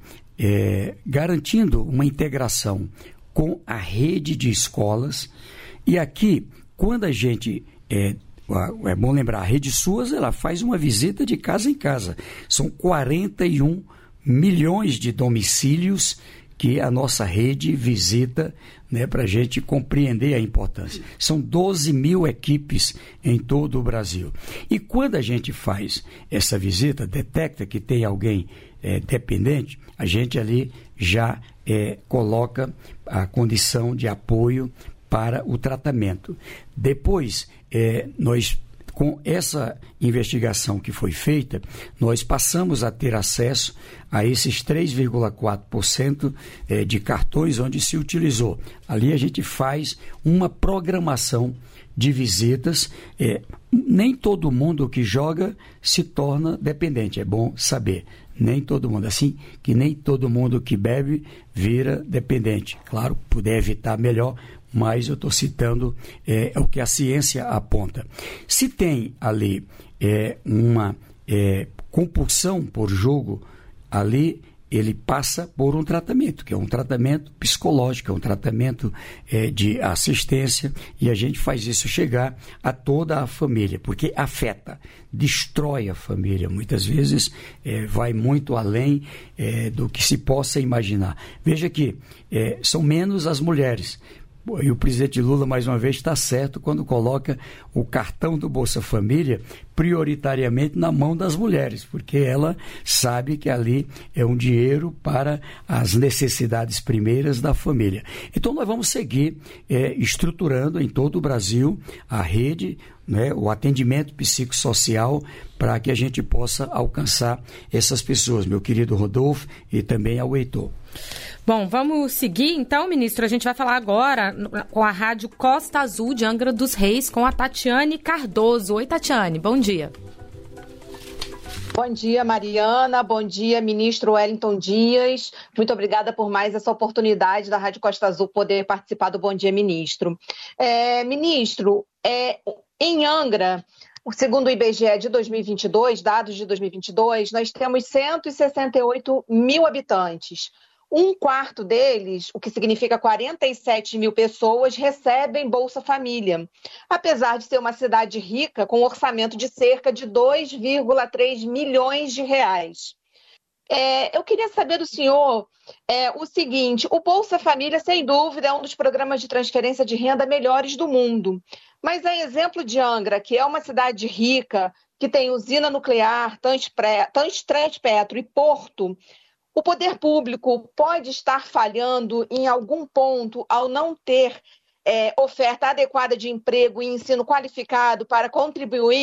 Speaker 3: é, garantindo uma integração com a rede de escolas. E aqui, quando a gente... É, é bom lembrar, a rede SUAS, ela faz uma visita de casa em casa. São quarenta e um milhões de domicílios que a nossa rede visita, né, para a gente compreender a importância. São doze mil equipes em todo o Brasil. E quando a gente faz essa visita, detecta que tem alguém é, dependente, a gente ali já é, coloca a condição de apoio para o tratamento. Depois, é, nós... Com essa investigação que foi feita, nós passamos a ter acesso a esses três vírgula quatro por cento de cartões onde se utilizou. Ali a gente faz uma programação de visitas. É, nem todo mundo que joga se torna dependente, é bom saber. Nem todo mundo, assim que nem todo mundo que bebe vira dependente. Claro, puder evitar melhor, mas eu estou citando é, o que a ciência aponta. Se tem ali é, uma é, compulsão por jogo, ali ele passa por um tratamento, que é um tratamento psicológico, é um tratamento é, de assistência, e a gente faz isso chegar a toda a família, porque afeta, destrói a família, muitas vezes é, vai muito além é, do que se possa imaginar. Veja que é, são menos as mulheres. E o presidente Lula, mais uma vez, está certo quando coloca o cartão do Bolsa Família prioritariamente na mão das mulheres, porque ela sabe que ali é um dinheiro para as necessidades primeiras da família. Então, nós vamos seguir é, estruturando em todo o Brasil a rede, né, o atendimento psicossocial, para que a gente possa alcançar essas pessoas, meu querido Rodolfo, e também ao Heitor.
Speaker 2: Bom, vamos seguir então, ministro. A gente vai falar agora com a Rádio Costa Azul de Angra dos Reis, com a Tatiane Cardoso. Oi, Tatiane, bom dia.
Speaker 9: Bom dia, Mariana. Bom dia, ministro Wellington Dias. Muito obrigada por mais essa oportunidade da Rádio Costa Azul poder participar do Bom Dia, Ministro. É, ministro, é, em Angra, segundo o I B G E de dois mil e vinte e dois, dados de dois mil e vinte e dois, nós temos cento e sessenta e oito mil habitantes. Um quarto deles, o que significa quarenta e sete mil pessoas, recebem Bolsa Família, apesar de ser uma cidade rica, com um orçamento de cerca de dois vírgula três milhões de reais. É, eu queria saber do senhor é, o seguinte: o Bolsa Família, sem dúvida, é um dos programas de transferência de renda melhores do mundo. Mas a exemplo de Angra, que é uma cidade rica, que tem usina nuclear, Transpetro e porto, o poder público pode estar falhando em algum ponto ao não ter é, oferta adequada de emprego e ensino qualificado para contribuir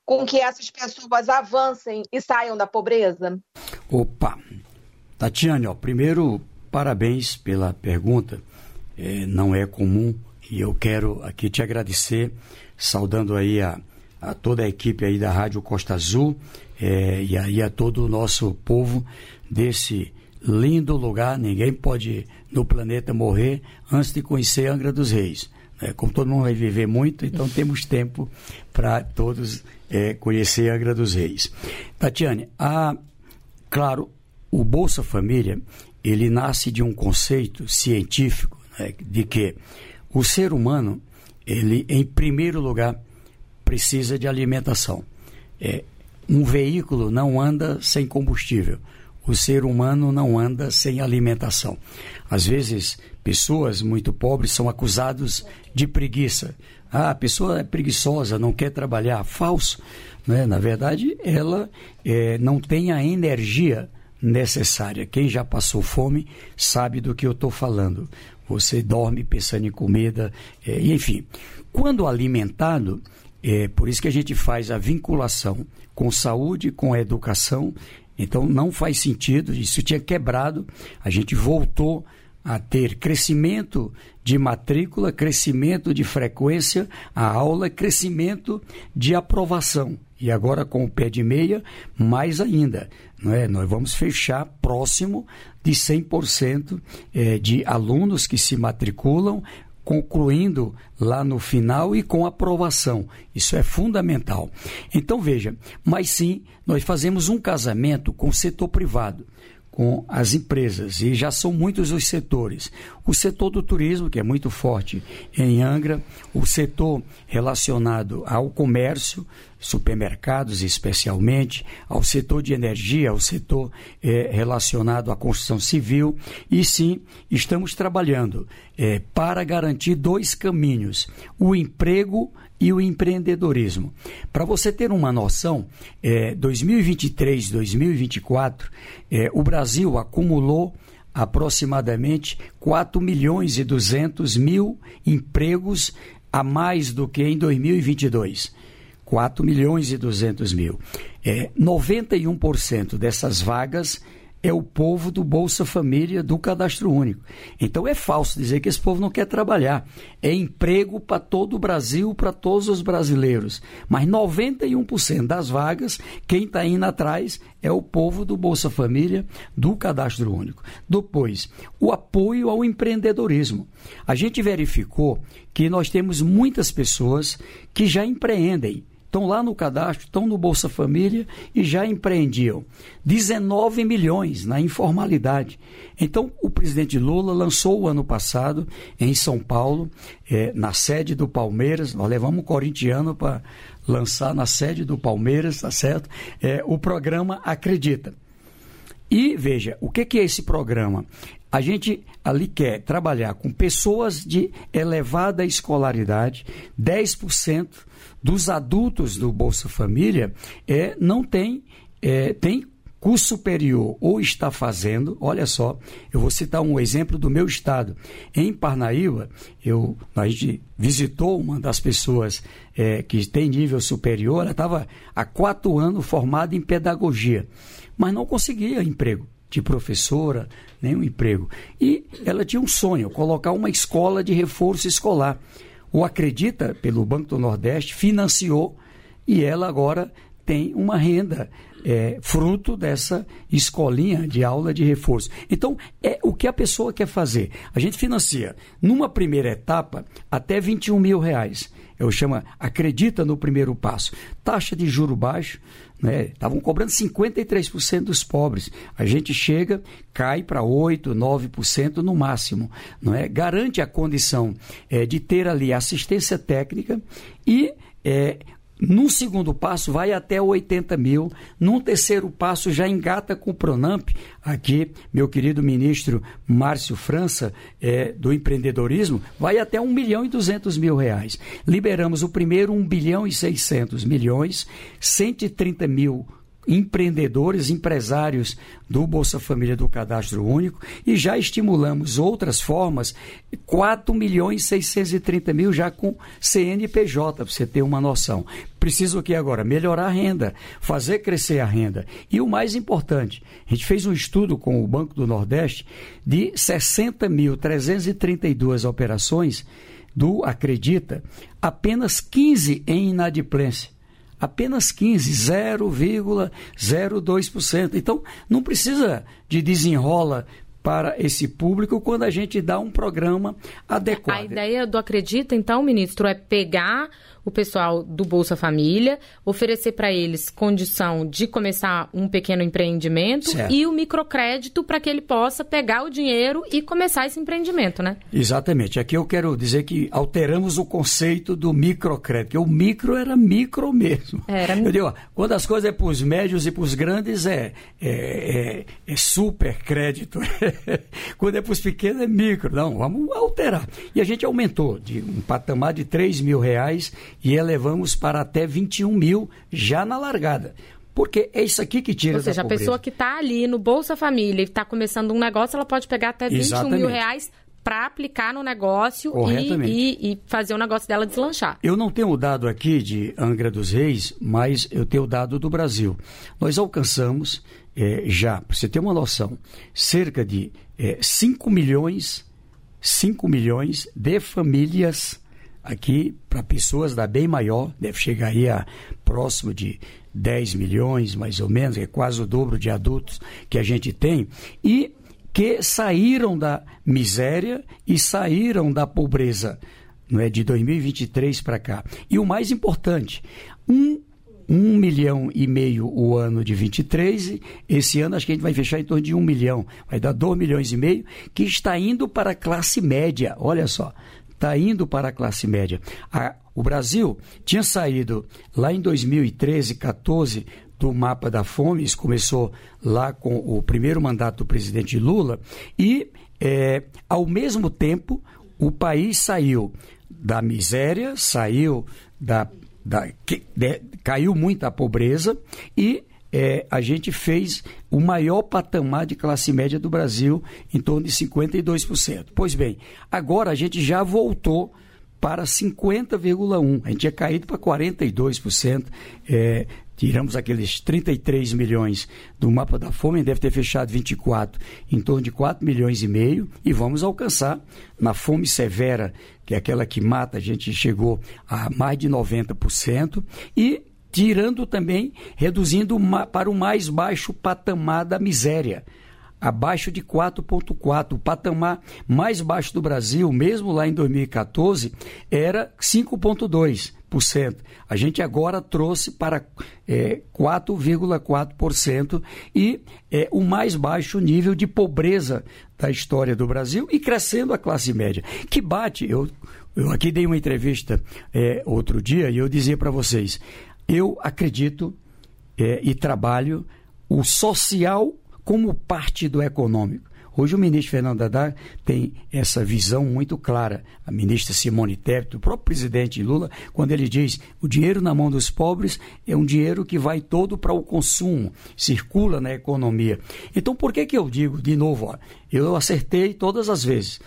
Speaker 9: com que essas pessoas avancem e saiam da pobreza?
Speaker 3: Opa! Tatiane, ó, primeiro, parabéns pela pergunta. É, não é comum e eu quero aqui te agradecer, saudando aí a, a toda a equipe aí da Rádio Costa Azul é, e aí a todo o nosso povo desse lindo lugar. Ninguém pode no planeta morrer antes de conhecer Angra dos Reis. É, como todo mundo vai viver muito, então temos tempo para todos é, conhecer Angra dos Reis. Tatiane, a, claro, o Bolsa Família, ele nasce de um conceito científico, né, de que o ser humano, ele, em primeiro lugar, precisa de alimentação. É, um veículo não anda sem combustível. O ser humano não anda sem alimentação. Às vezes, pessoas muito pobres são acusados de preguiça. Ah, a pessoa é preguiçosa, não quer trabalhar. Falso, né? Na verdade, ela é, não tem a energia necessária. Quem já passou fome sabe do que eu estou falando. Você dorme pensando em comida, é, enfim. Quando alimentado, é por isso que a gente faz a vinculação com saúde, com educação. Então não faz sentido, isso tinha quebrado, a gente voltou a ter crescimento de matrícula, crescimento de frequência, a aula, crescimento de aprovação. E agora com o pé de meia, mais ainda, não é? Nós vamos fechar próximo de cem por cento de alunos que se matriculam, concluindo lá no final e com aprovação. Isso é fundamental. Então, veja, mas sim, nós fazemos um casamento com o setor privado, com as empresas, e já são muitos os setores. O setor do turismo, que é muito forte em Angra, o setor relacionado ao comércio, supermercados especialmente, ao setor de energia, ao setor eh, relacionado à construção civil, e sim, estamos trabalhando eh, para garantir dois caminhos, o emprego e o empreendedorismo. Para você ter uma noção, eh, dois mil e vinte e três, dois mil e vinte e quatro, eh, o Brasil acumulou aproximadamente quatro milhões e duzentos mil empregos a mais do que em dois mil e vinte e dois. quatro milhões e duzentos mil. É, noventa e um por cento dessas vagas é o povo do Bolsa Família, do Cadastro Único. Então é falso dizer que esse povo não quer trabalhar. É emprego para todo o Brasil, para todos os brasileiros. Mas noventa e um por cento das vagas, quem está indo atrás é o povo do Bolsa Família, do Cadastro Único. Depois, o apoio ao empreendedorismo. A gente verificou que nós temos muitas pessoas que já empreendem. Estão lá no cadastro, estão no Bolsa Família e já empreendiam. dezenove milhões na informalidade. Então, o presidente Lula lançou o ano passado, em São Paulo, é, na sede do Palmeiras, nós levamos um corintiano para lançar na sede do Palmeiras, tá certo? É, o programa Acredita. E, veja, o que, que é esse programa? A gente ali quer trabalhar com pessoas de elevada escolaridade, dez por cento dos adultos do Bolsa Família é, não tem, é, tem curso superior ou está fazendo. Olha só, eu vou citar um exemplo do meu estado. Em Parnaíba, eu, a gente visitou uma das pessoas é, que tem nível superior, ela estava há quatro anos formada em pedagogia, mas não conseguia emprego de professora, nenhum emprego. E ela tinha um sonho, colocar uma escola de reforço escolar. O Acredita, pelo Banco do Nordeste, financiou e ela agora tem uma renda é, fruto dessa escolinha de aula de reforço. Então, é o que a pessoa quer fazer. A gente financia, numa primeira etapa, até vinte e um mil reais. Eu chamo Acredita no primeiro passo. Taxa de juro baixo, né? Estavam cobrando cinquenta e três por cento dos pobres. A gente chega, cai para oito por cento, nove por cento no máximo. Não é? Garante a condição é, de ter ali assistência técnica e... É, num segundo passo vai até oitenta mil, num terceiro passo já engata com o Pronamp, aqui meu querido ministro Márcio França, é, do empreendedorismo, vai até um milhão e duzentos mil reais. Liberamos o primeiro um bilhão e seiscentos milhões, cento e trinta mil empreendedores, empresários do Bolsa Família do Cadastro Único, e já estimulamos outras formas, quatro milhões e seiscentos e trinta mil já com C N P J, para você ter uma noção. Preciso o que agora? Melhorar a renda, fazer crescer a renda. E o mais importante, a gente fez um estudo com o Banco do Nordeste de sessenta mil trezentas e trinta e duas operações do Acredita, apenas quinze em inadimplência. Apenas quinze, zero vírgula zero dois por cento. Então, não precisa de desenrola para esse público quando a gente dá um programa adequado.
Speaker 2: A ideia do Acredita, então, ministro, é pegar o pessoal do Bolsa Família, oferecer para eles condição de começar um pequeno empreendimento, certo, e o microcrédito para que ele possa pegar o dinheiro e começar esse empreendimento, né?
Speaker 3: Exatamente. Aqui eu quero dizer que alteramos o conceito do microcrédito, que o micro era micro mesmo. Era eu digo, ó, quando as coisas é para os médios e para os grandes é, é, é, é super crédito. Quando é para os pequenos é micro. Não, vamos alterar. E a gente aumentou de um patamar de três mil reais e elevamos para até vinte e um mil já na largada. Porque é isso aqui que tira da pobreza.
Speaker 2: Ou seja, a pessoa que está ali no Bolsa Família e está começando um negócio, ela pode pegar até vinte e um mil reais para aplicar no negócio e, e, e fazer o negócio dela deslanchar.
Speaker 3: Eu não tenho o dado aqui de Angra dos Reis, mas eu tenho o dado do Brasil. Nós alcançamos é, já, para você ter uma noção, cerca de é, cinco milhões de famílias aqui para pessoas da bem maior, deve chegar aí a próximo de dez milhões, mais ou menos, é quase o dobro de adultos que a gente tem, e que saíram da miséria e saíram da pobreza, não é, de dois mil e vinte e três para cá. E o mais importante, um, um milhão e meio o ano de vinte e três, esse ano acho que a gente vai fechar em torno de um milhão, vai dar dois milhões e meio, que está indo para a classe média, olha só, está indo para a classe média. A, o Brasil tinha saído lá em dois mil e treze, quatorze, do mapa da fome, isso começou lá com o primeiro mandato do presidente Lula, e, é, ao mesmo tempo, o país saiu da miséria, saiu da... da que, de, caiu muito a pobreza, e é, a gente fez o maior patamar de classe média do Brasil, em torno de cinquenta e dois por cento. Pois bem, agora a gente já voltou para cinquenta vírgula um por cento. A gente tinha caído para quarenta e dois por cento. É, tiramos aqueles trinta e três milhões do mapa da fome, deve ter fechado vinte e quatro, em torno de quatro milhões e meio, e vamos alcançar na fome severa, que é aquela que mata, a gente chegou a mais de noventa por cento, e tirando também, reduzindo para o mais baixo patamar da miséria, abaixo de quatro vírgula quatro. O patamar mais baixo do Brasil, mesmo lá em dois mil e quatorze, era cinco vírgula dois por cento. A gente agora trouxe para é, quatro vírgula quatro por cento e é o mais baixo nível de pobreza da história do Brasil, e crescendo a classe média, que bate. Eu, eu aqui dei uma entrevista é, outro dia e eu dizia para vocês, eu acredito é, e trabalho o social como parte do econômico. Hoje o ministro Fernando Haddad tem essa visão muito clara. A ministra Simone Tebet, o próprio presidente Lula, quando ele diz o dinheiro na mão dos pobres é um dinheiro que vai todo para o consumo, circula na economia. Então por que que eu digo, de novo, ó, eu acertei todas as vezes.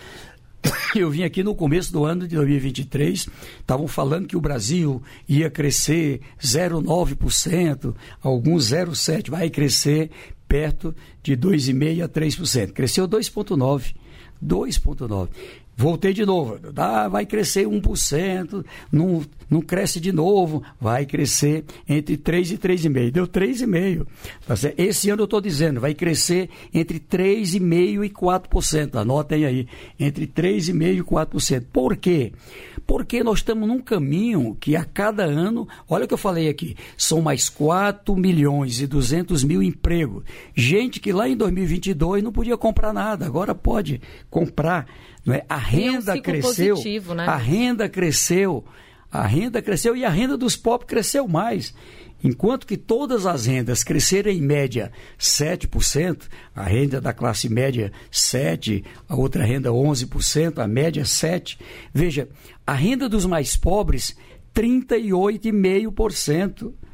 Speaker 3: Eu vim aqui no começo do ano de dois mil e vinte e três, estavam falando que o Brasil ia crescer zero vírgula nove por cento, alguns zero vírgula sete por cento, vai crescer perto de dois vírgula cinco por cento a três por cento. Cresceu dois vírgula nove por cento. dois vírgula nove por cento. Voltei de novo. Ah, vai crescer um por cento, não, não cresce de novo, vai crescer entre três e três vírgula cinco por cento. Deu três vírgula cinco por cento. Tá certo? Esse ano eu estou dizendo, vai crescer entre três vírgula cinco por cento e quatro por cento. Anotem aí, entre três vírgula cinco por cento e quatro por cento. Por quê? Porque nós estamos num caminho que a cada ano, olha o que eu falei aqui, são mais quatro milhões e duzentos mil empregos. Gente que lá em dois mil e vinte e dois não podia comprar nada, agora pode comprar. Não é? A renda um cresceu, positivo, né? a renda cresceu, a renda cresceu e a renda dos pobres cresceu mais. Enquanto que todas as rendas cresceram em média sete por cento, a renda da classe média sete por cento, a outra renda onze por cento, a média sete por cento. Veja, a renda dos mais pobres trinta e oito vírgula cinco por cento.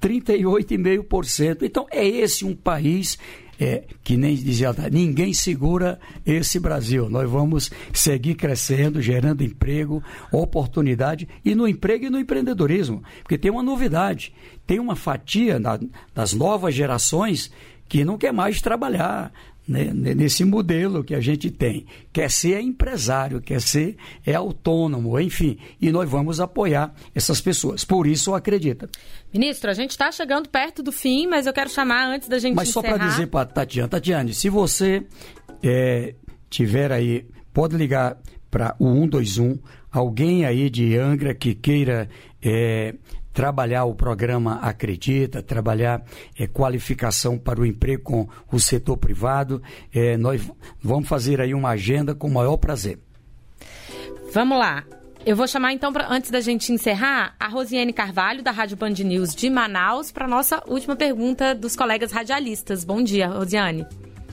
Speaker 3: trinta e oito vírgula cinco por cento. Então, é esse um país... É, que nem dizia, ninguém segura esse Brasil. Nós vamos seguir crescendo, gerando emprego, oportunidade, e no emprego e no empreendedorismo, porque tem uma novidade, tem uma fatia na, das novas gerações que não quer mais trabalhar, né, nesse modelo que a gente tem, quer ser empresário, quer ser é autônomo, enfim, e nós vamos apoiar essas pessoas, por isso eu acredito.
Speaker 2: Ministro, a gente está chegando perto do fim, mas eu quero chamar antes da gente
Speaker 3: mas
Speaker 2: encerrar...
Speaker 3: Mas só para dizer para a Tatiane, Tatiane, se você é, tiver aí, pode ligar para o um dois um, alguém aí de Angra que queira... É, trabalhar o programa Acredita, trabalhar é, qualificação para o emprego com o setor privado. É, nós vamos fazer aí uma agenda com o maior prazer.
Speaker 2: Vamos lá. Eu vou chamar então, pra, antes da gente encerrar, a Rosiane Carvalho, da Rádio Band News de Manaus, para a nossa última pergunta dos colegas radialistas. Bom dia, Rosiane.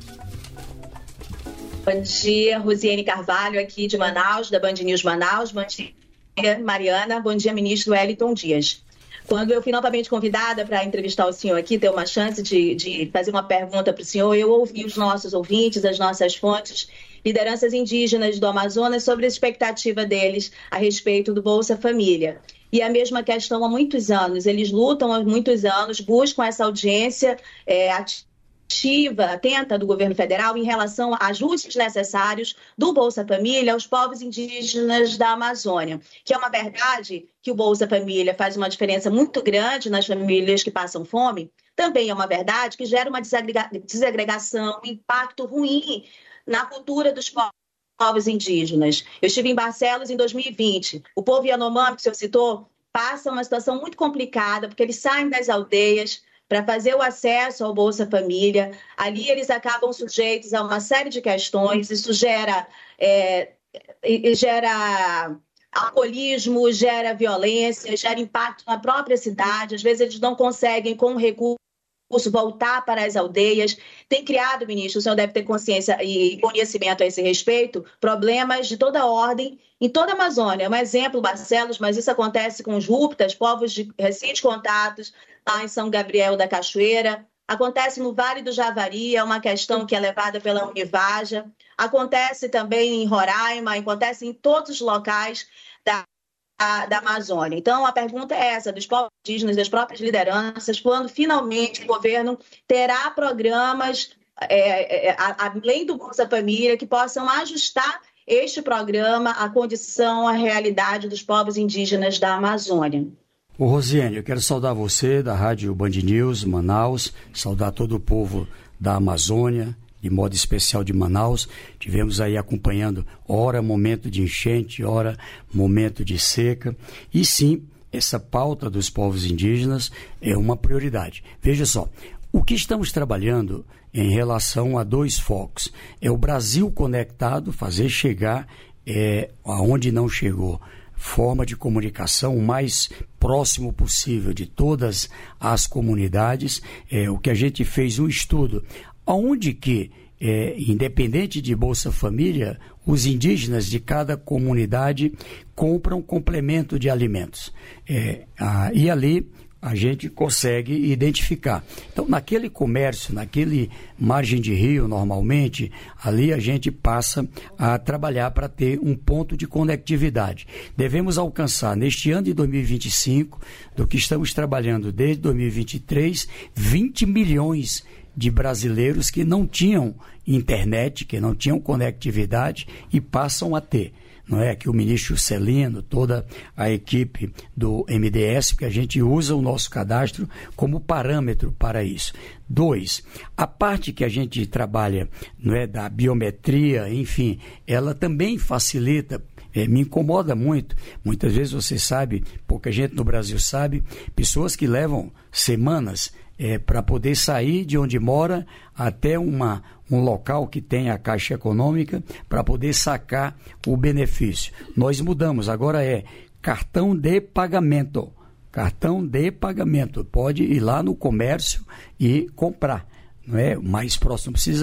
Speaker 10: Bom dia, Rosiane Carvalho, aqui de Manaus, da Band News Manaus. Bom dia, Mariana. Bom dia, ministro Wellington Dias. Quando eu fui novamente convidada para entrevistar o senhor aqui, ter uma chance de, de fazer uma pergunta para o senhor, eu ouvi os nossos ouvintes, as nossas fontes, lideranças indígenas do Amazonas, sobre a expectativa deles a respeito do Bolsa Família. E a mesma questão há muitos anos. Eles lutam há muitos anos, buscam essa audiência é, ativa, atenta do governo federal em relação a ajustes necessários do Bolsa Família aos povos indígenas da Amazônia, que é uma verdade que o Bolsa Família faz uma diferença muito grande nas famílias que passam fome. Também é uma verdade que gera uma desagregação, um impacto ruim na cultura dos povos indígenas. Eu estive em Barcelos em dois mil e vinte. O povo Yanomami, que o senhor citou, passa uma situação muito complicada, porque eles saem das aldeias para fazer o acesso ao Bolsa Família. Ali eles acabam sujeitos a uma série de questões, isso gera, é, gera alcoolismo, gera violência, gera impacto na própria cidade. Às vezes eles não conseguem, com recurso, voltar para as aldeias. Tem criado, ministro, o senhor deve ter consciência e conhecimento a esse respeito, problemas de toda ordem em toda a Amazônia. É um exemplo, Barcelos, mas isso acontece com os Ruptas, povos de recentes contatos, lá em São Gabriel da Cachoeira. Acontece no Vale do Javari, é uma questão que é levada pela Univaja. Acontece também em Roraima, acontece em todos os locais da da Amazônia. Então, a pergunta é essa, dos povos indígenas, das próprias lideranças, quando finalmente o governo terá programas, é, é, além do Bolsa Família, que possam ajustar este programa à condição, à realidade dos povos indígenas da Amazônia.
Speaker 3: Ô Rosiane, eu quero saudar você da Rádio Band News, Manaus, saudar todo o povo da Amazônia, de modo especial de Manaus. Tivemos aí acompanhando ora momento de enchente, ora momento de seca. E sim, essa pauta dos povos indígenas é uma prioridade. Veja só, o que estamos trabalhando em relação a dois focos é o Brasil conectado, fazer chegar é, aonde não chegou, forma de comunicação o mais próximo possível de todas as comunidades. É, o que a gente fez um estudo onde que, é, independente de Bolsa Família, os indígenas de cada comunidade compram complemento de alimentos. É, a, e ali a gente consegue identificar. Então, naquele comércio, naquele margem de rio, normalmente, ali a gente passa a trabalhar para ter um ponto de conectividade. Devemos alcançar, neste ano de dois mil e vinte e cinco, do que estamos trabalhando desde dois mil e vinte e três, vinte milhões de brasileiros que não tinham internet, que não tinham conectividade e passam a ter. Não é que o ministro Celino, toda a equipe do M D S, que a gente usa o nosso cadastro como parâmetro para isso. Dois, a parte que a gente trabalha, não é, da biometria, enfim, ela também facilita. É, me incomoda muito, muitas vezes você sabe, pouca gente no Brasil sabe, pessoas que levam semanas é, para poder sair de onde mora até uma, um local que tem a Caixa Econômica para poder sacar o benefício. Nós mudamos, agora é cartão de pagamento, cartão de pagamento, pode ir lá no comércio e comprar, não é? Mais próximo, não precisa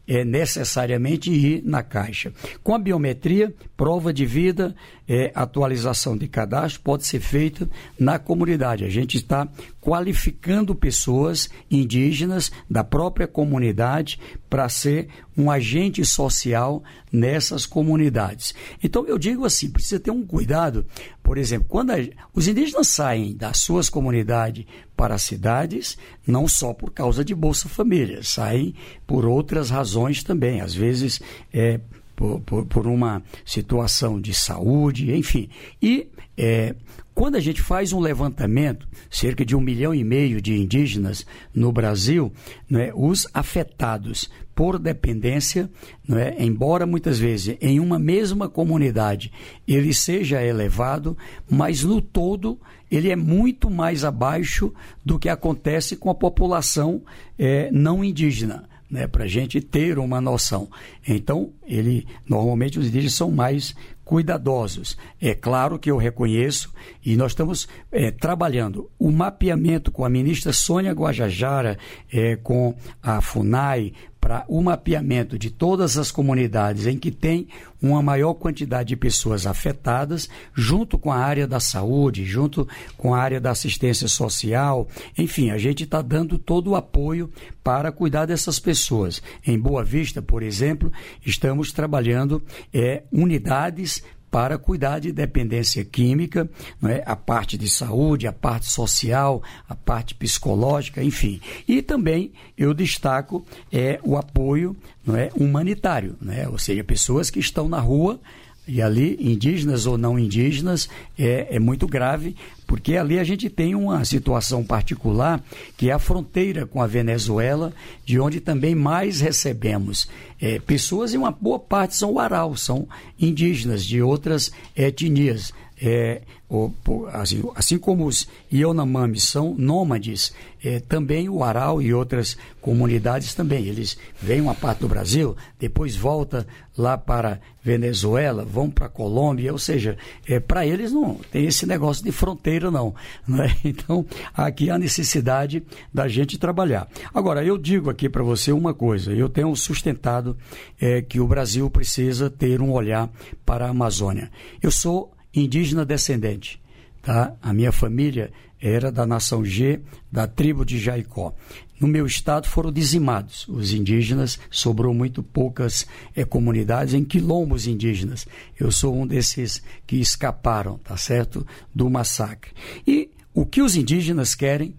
Speaker 3: é, necessariamente ir na Caixa. Com a biometria, prova de vida, é, atualização de cadastro pode ser feita na comunidade. A gente está qualificando pessoas indígenas da própria comunidade para ser um agente social nessas comunidades. Então, eu digo assim, precisa ter um cuidado. Por exemplo, quando a, os indígenas saem das suas comunidades para as cidades, não só por causa de Bolsa Família, saem por outras razões também, às vezes é, por, por, por uma situação de saúde, enfim. E é, quando a gente faz um levantamento, cerca de um milhão e meio de indígenas no Brasil, né, os afetados por dependência, não é, embora muitas vezes em uma mesma comunidade ele seja elevado, mas no todo ele é muito mais abaixo do que acontece com a população é, não indígena. Né, para a gente ter uma noção. Então, ele, normalmente os indígenas são mais cuidadosos. É claro que eu reconheço, e nós estamos é, trabalhando o mapeamento com a ministra Sônia Guajajara, é, com a FUNAI, para o mapeamento de todas as comunidades em que tem uma maior quantidade de pessoas afetadas, junto com a área da saúde, junto com a área da assistência social. Enfim, a gente está dando todo o apoio para cuidar dessas pessoas. Em Boa Vista, por exemplo, estamos trabalhando é, unidades para cuidar de dependência química, não é? A parte de saúde, a parte social, a parte psicológica, enfim. E também eu destaco é, o apoio, não é, humanitário, né? Ou seja, pessoas que estão na rua, e ali, indígenas ou não indígenas, é, é muito grave, porque ali a gente tem uma situação particular, que é a fronteira com a Venezuela, de onde também mais recebemos é, pessoas, e uma boa parte são Warau, são indígenas de outras etnias. É, ou, assim, assim como os Yanomami são nômades, é, também o Warau e outras comunidades também. Eles vêm uma parte do Brasil, depois volta lá para Venezuela, vão para a Colômbia, ou seja, é, para eles não tem esse negócio de fronteira não, não é? Então aqui há necessidade da gente trabalhar. Agora, eu digo aqui para você uma coisa, eu tenho sustentado é, que o Brasil precisa ter um olhar para a Amazônia. Eu sou indígena descendente, tá? A minha família era da nação G, da tribo de Jaicó. No meu estado foram dizimados os indígenas, sobrou muito poucas é, comunidades em quilombos indígenas. Eu sou um desses que escaparam, tá certo, do massacre. E o que os indígenas querem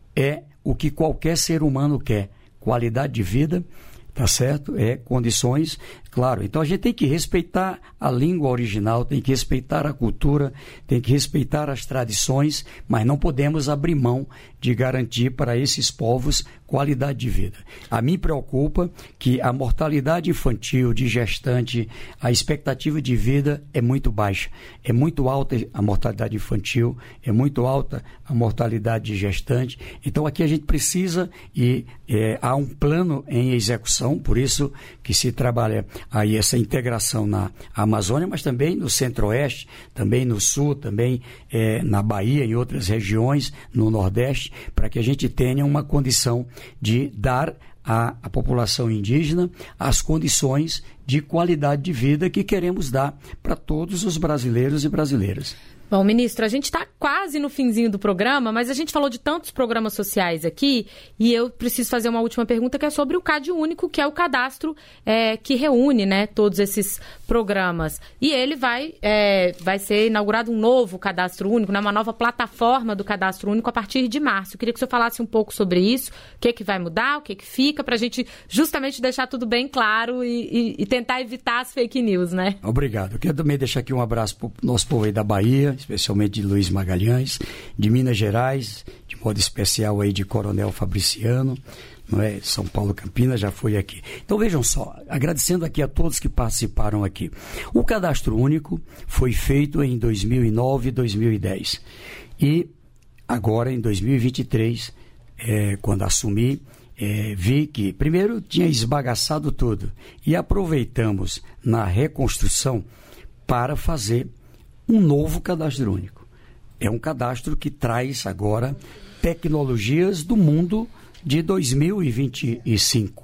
Speaker 3: é o que qualquer ser humano quer: qualidade de vida, tá certo? É condições, claro. Então a gente tem que respeitar a língua original, tem que respeitar a cultura, tem que respeitar as tradições, mas não podemos abrir mão de garantir para esses povos qualidade de vida. A mim preocupa que a mortalidade infantil de gestante, a expectativa de vida é muito baixa. É muito alta a mortalidade infantil, é muito alta a mortalidade de gestante. Então aqui a gente precisa, e é, há um plano em execução, por isso que se trabalha aí essa integração na Amazônia, mas também no Centro-Oeste, também no Sul, também é, na Bahia, em outras regiões, no Nordeste, para que a gente tenha uma condição de dar à, à população indígena as condições de qualidade de vida que queremos dar para todos os brasileiros e brasileiras.
Speaker 2: Bom, ministro, a gente está quase no finzinho do programa, mas a gente falou de tantos programas sociais aqui e eu preciso fazer uma última pergunta, que é sobre o CAD Único, que é o cadastro é, que reúne, né, todos esses programas. E ele vai, é, vai ser inaugurado um novo cadastro único, né, uma nova plataforma do cadastro único a partir de março. Eu queria que o senhor falasse um pouco sobre isso, o que, que vai mudar, o que, que fica, para a gente justamente deixar tudo bem claro e, e, e tentar evitar as fake news, né?
Speaker 3: Obrigado. Eu quero também deixar aqui um abraço para o nosso povo aí da Bahia, especialmente de Luiz Magalhães, de Minas Gerais, de modo especial aí de Coronel Fabriciano, não é? São Paulo, Campinas, já foi aqui. Então vejam só, agradecendo aqui a todos que participaram aqui. O cadastro único foi feito em dois mil e nove e dois mil e dez. E agora, em dois mil e vinte e três, é, quando assumi, é, vi que primeiro tinha esbagaçado tudo e aproveitamos na reconstrução para fazer um novo cadastro único. É um cadastro que traz agora tecnologias do mundo de dois mil e vinte e cinco.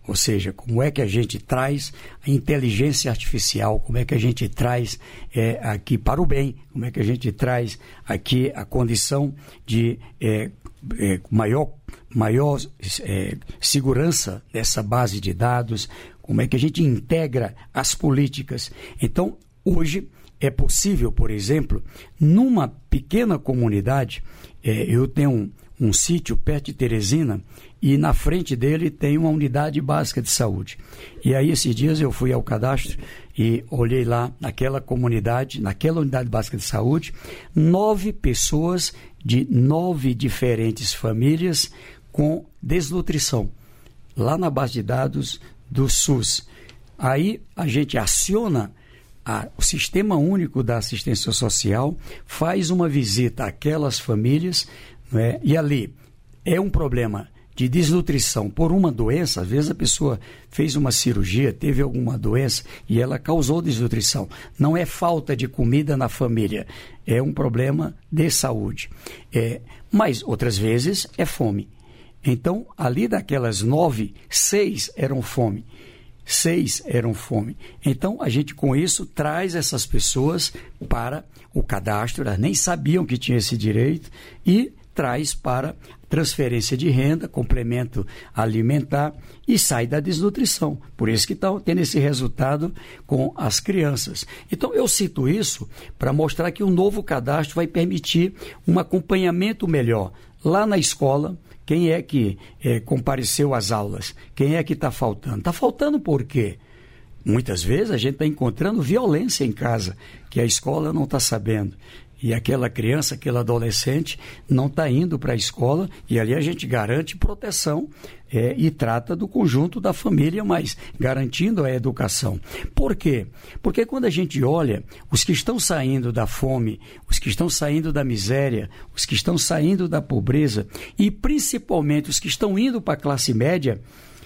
Speaker 3: Ou seja, como é que a gente traz a inteligência artificial, como é que a gente traz é, aqui para o bem, como é que a gente traz aqui a condição de é, é, maior, maior é, segurança dessa base de dados, como é que a gente integra as políticas. Então, hoje é possível, por exemplo, numa pequena comunidade, é, eu tenho um, um sítio perto de Teresina, e na frente dele tem uma unidade básica de saúde. E aí, esses dias, eu fui ao cadastro e olhei lá naquela comunidade, naquela unidade básica de saúde, nove pessoas de nove diferentes famílias com desnutrição, lá na base de dados do SUS. Aí a gente aciona a, o Sistema Único da Assistência Social, faz uma visita àquelas famílias, né, e ali é um problema de desnutrição por uma doença. Às vezes a pessoa fez uma cirurgia, teve alguma doença e ela causou desnutrição. Não é falta de comida na família, é um problema de saúde. É, mas outras vezes é fome. Então, ali daquelas nove, seis eram fome. Seis eram fome. Então, a gente com isso traz essas pessoas para o cadastro, elas nem sabiam que tinha esse direito, e traz para transferência de renda, complemento alimentar, e sai da desnutrição. Por isso que estão tendo esse resultado com as crianças. Então, eu cito isso para mostrar que o novo cadastro vai permitir um acompanhamento melhor lá na escola. Quem é que é, compareceu às aulas? Quem é que está faltando? Está faltando por quê? Muitas vezes a gente está encontrando violência em casa, que a escola não está sabendo. E aquela criança, aquele adolescente não está indo para a escola, e ali a gente garante proteção é, e trata do conjunto da família, mas garantindo a educação. Por quê? Porque quando a gente olha os que estão saindo da fome, os que estão saindo da miséria, os que estão saindo da pobreza, e principalmente os que estão indo para a classe média,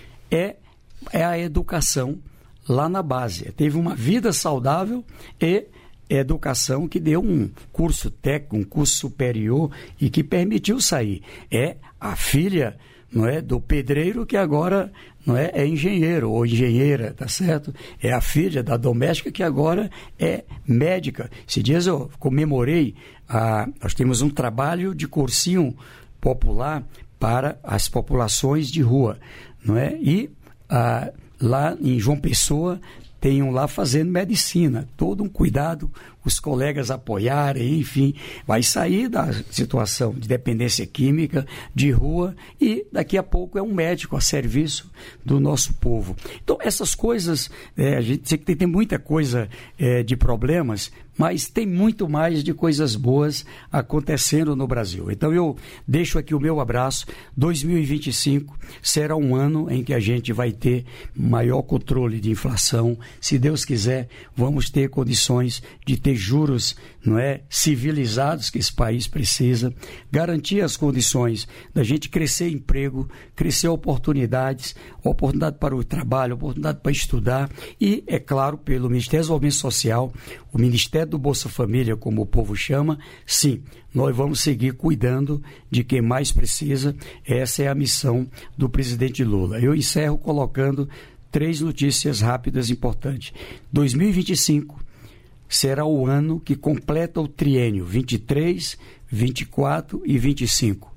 Speaker 3: é, é a educação lá na base. Teve uma vida saudável e educação que deu um curso técnico, um curso superior e que permitiu sair. É a filha, não é, do pedreiro que agora, não é, é engenheiro ou engenheira, tá certo? É a filha da doméstica que agora é médica. Esses dias eu comemorei, a, nós temos um trabalho de cursinho popular para as populações de rua, não é? E a, lá em João Pessoa tem um lá fazendo medicina, todo um cuidado, os colegas apoiarem, enfim, vai sair da situação de dependência química, de rua, e daqui a pouco é um médico a serviço do nosso povo. Então, essas coisas, é, a gente tem, tem muita coisa é, de problemas, mas tem muito mais de coisas boas acontecendo no Brasil. Então, eu deixo aqui o meu abraço. dois mil e vinte e cinco será um ano em que a gente vai ter maior controle de inflação. Se Deus quiser, vamos ter condições de ter juros, não é, civilizados que esse país precisa, garantir as condições da gente crescer emprego, crescer oportunidades, oportunidade para o trabalho, oportunidade para estudar, e, é claro, pelo Ministério do Desenvolvimento Social, o Ministério do Bolsa Família, como o povo chama, sim, nós vamos seguir cuidando de quem mais precisa. Essa é a missão do presidente Lula. Eu encerro colocando três notícias rápidas importantes. dois mil e vinte e cinco será o ano que completa o triênio vinte e três, vinte e quatro e vinte e cinco.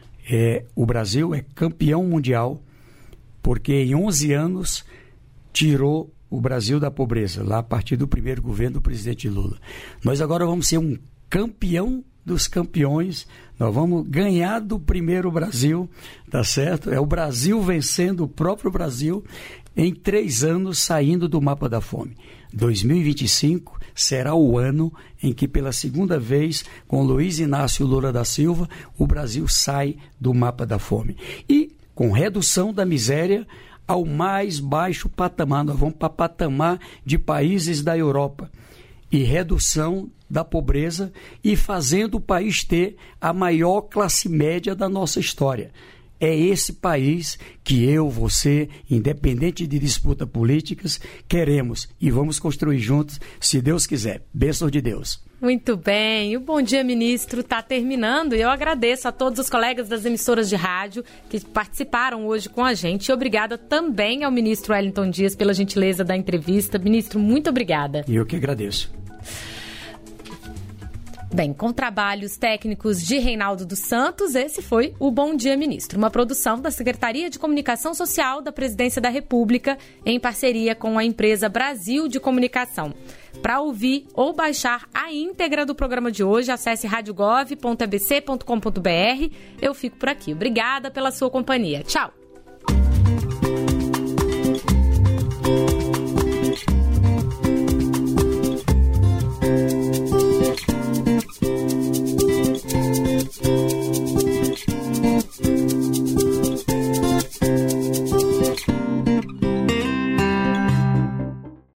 Speaker 3: É, o Brasil é campeão mundial porque em onze anos tirou o Brasil da pobreza, lá a partir do primeiro governo do presidente Lula. Nós agora vamos ser um campeão dos campeões, nós vamos ganhar do primeiro Brasil, tá certo? É o Brasil vencendo o próprio Brasil em três anos, saindo do mapa da fome. dois mil e vinte e cinco será o ano em que, pela segunda vez, com Luiz Inácio Lula da Silva, o Brasil sai do mapa da fome. E com redução da miséria ao mais baixo patamar, nós vamos para patamar de países da Europa. E redução da pobreza, e fazendo o país ter a maior classe média da nossa história. É esse país que eu, você, independente de disputa políticas, queremos e vamos construir juntos, se Deus quiser. Bênção de Deus.
Speaker 2: Muito bem, o Bom Dia Ministro está terminando e eu agradeço a todos os colegas das emissoras de rádio que participaram hoje com a gente e obrigada também ao ministro Wellington Dias pela gentileza da entrevista. Ministro, muito obrigada.
Speaker 3: Eu que agradeço.
Speaker 2: Bem, com trabalhos técnicos de Reinaldo dos Santos, esse foi o Bom Dia Ministro, uma produção da Secretaria de Comunicação Social da Presidência da República, em parceria com a empresa Brasil de Comunicação. Para ouvir ou baixar a íntegra do programa de hoje, acesse rádio gov ponto e b c ponto com ponto b r. Eu fico por aqui. Obrigada pela sua companhia. Tchau!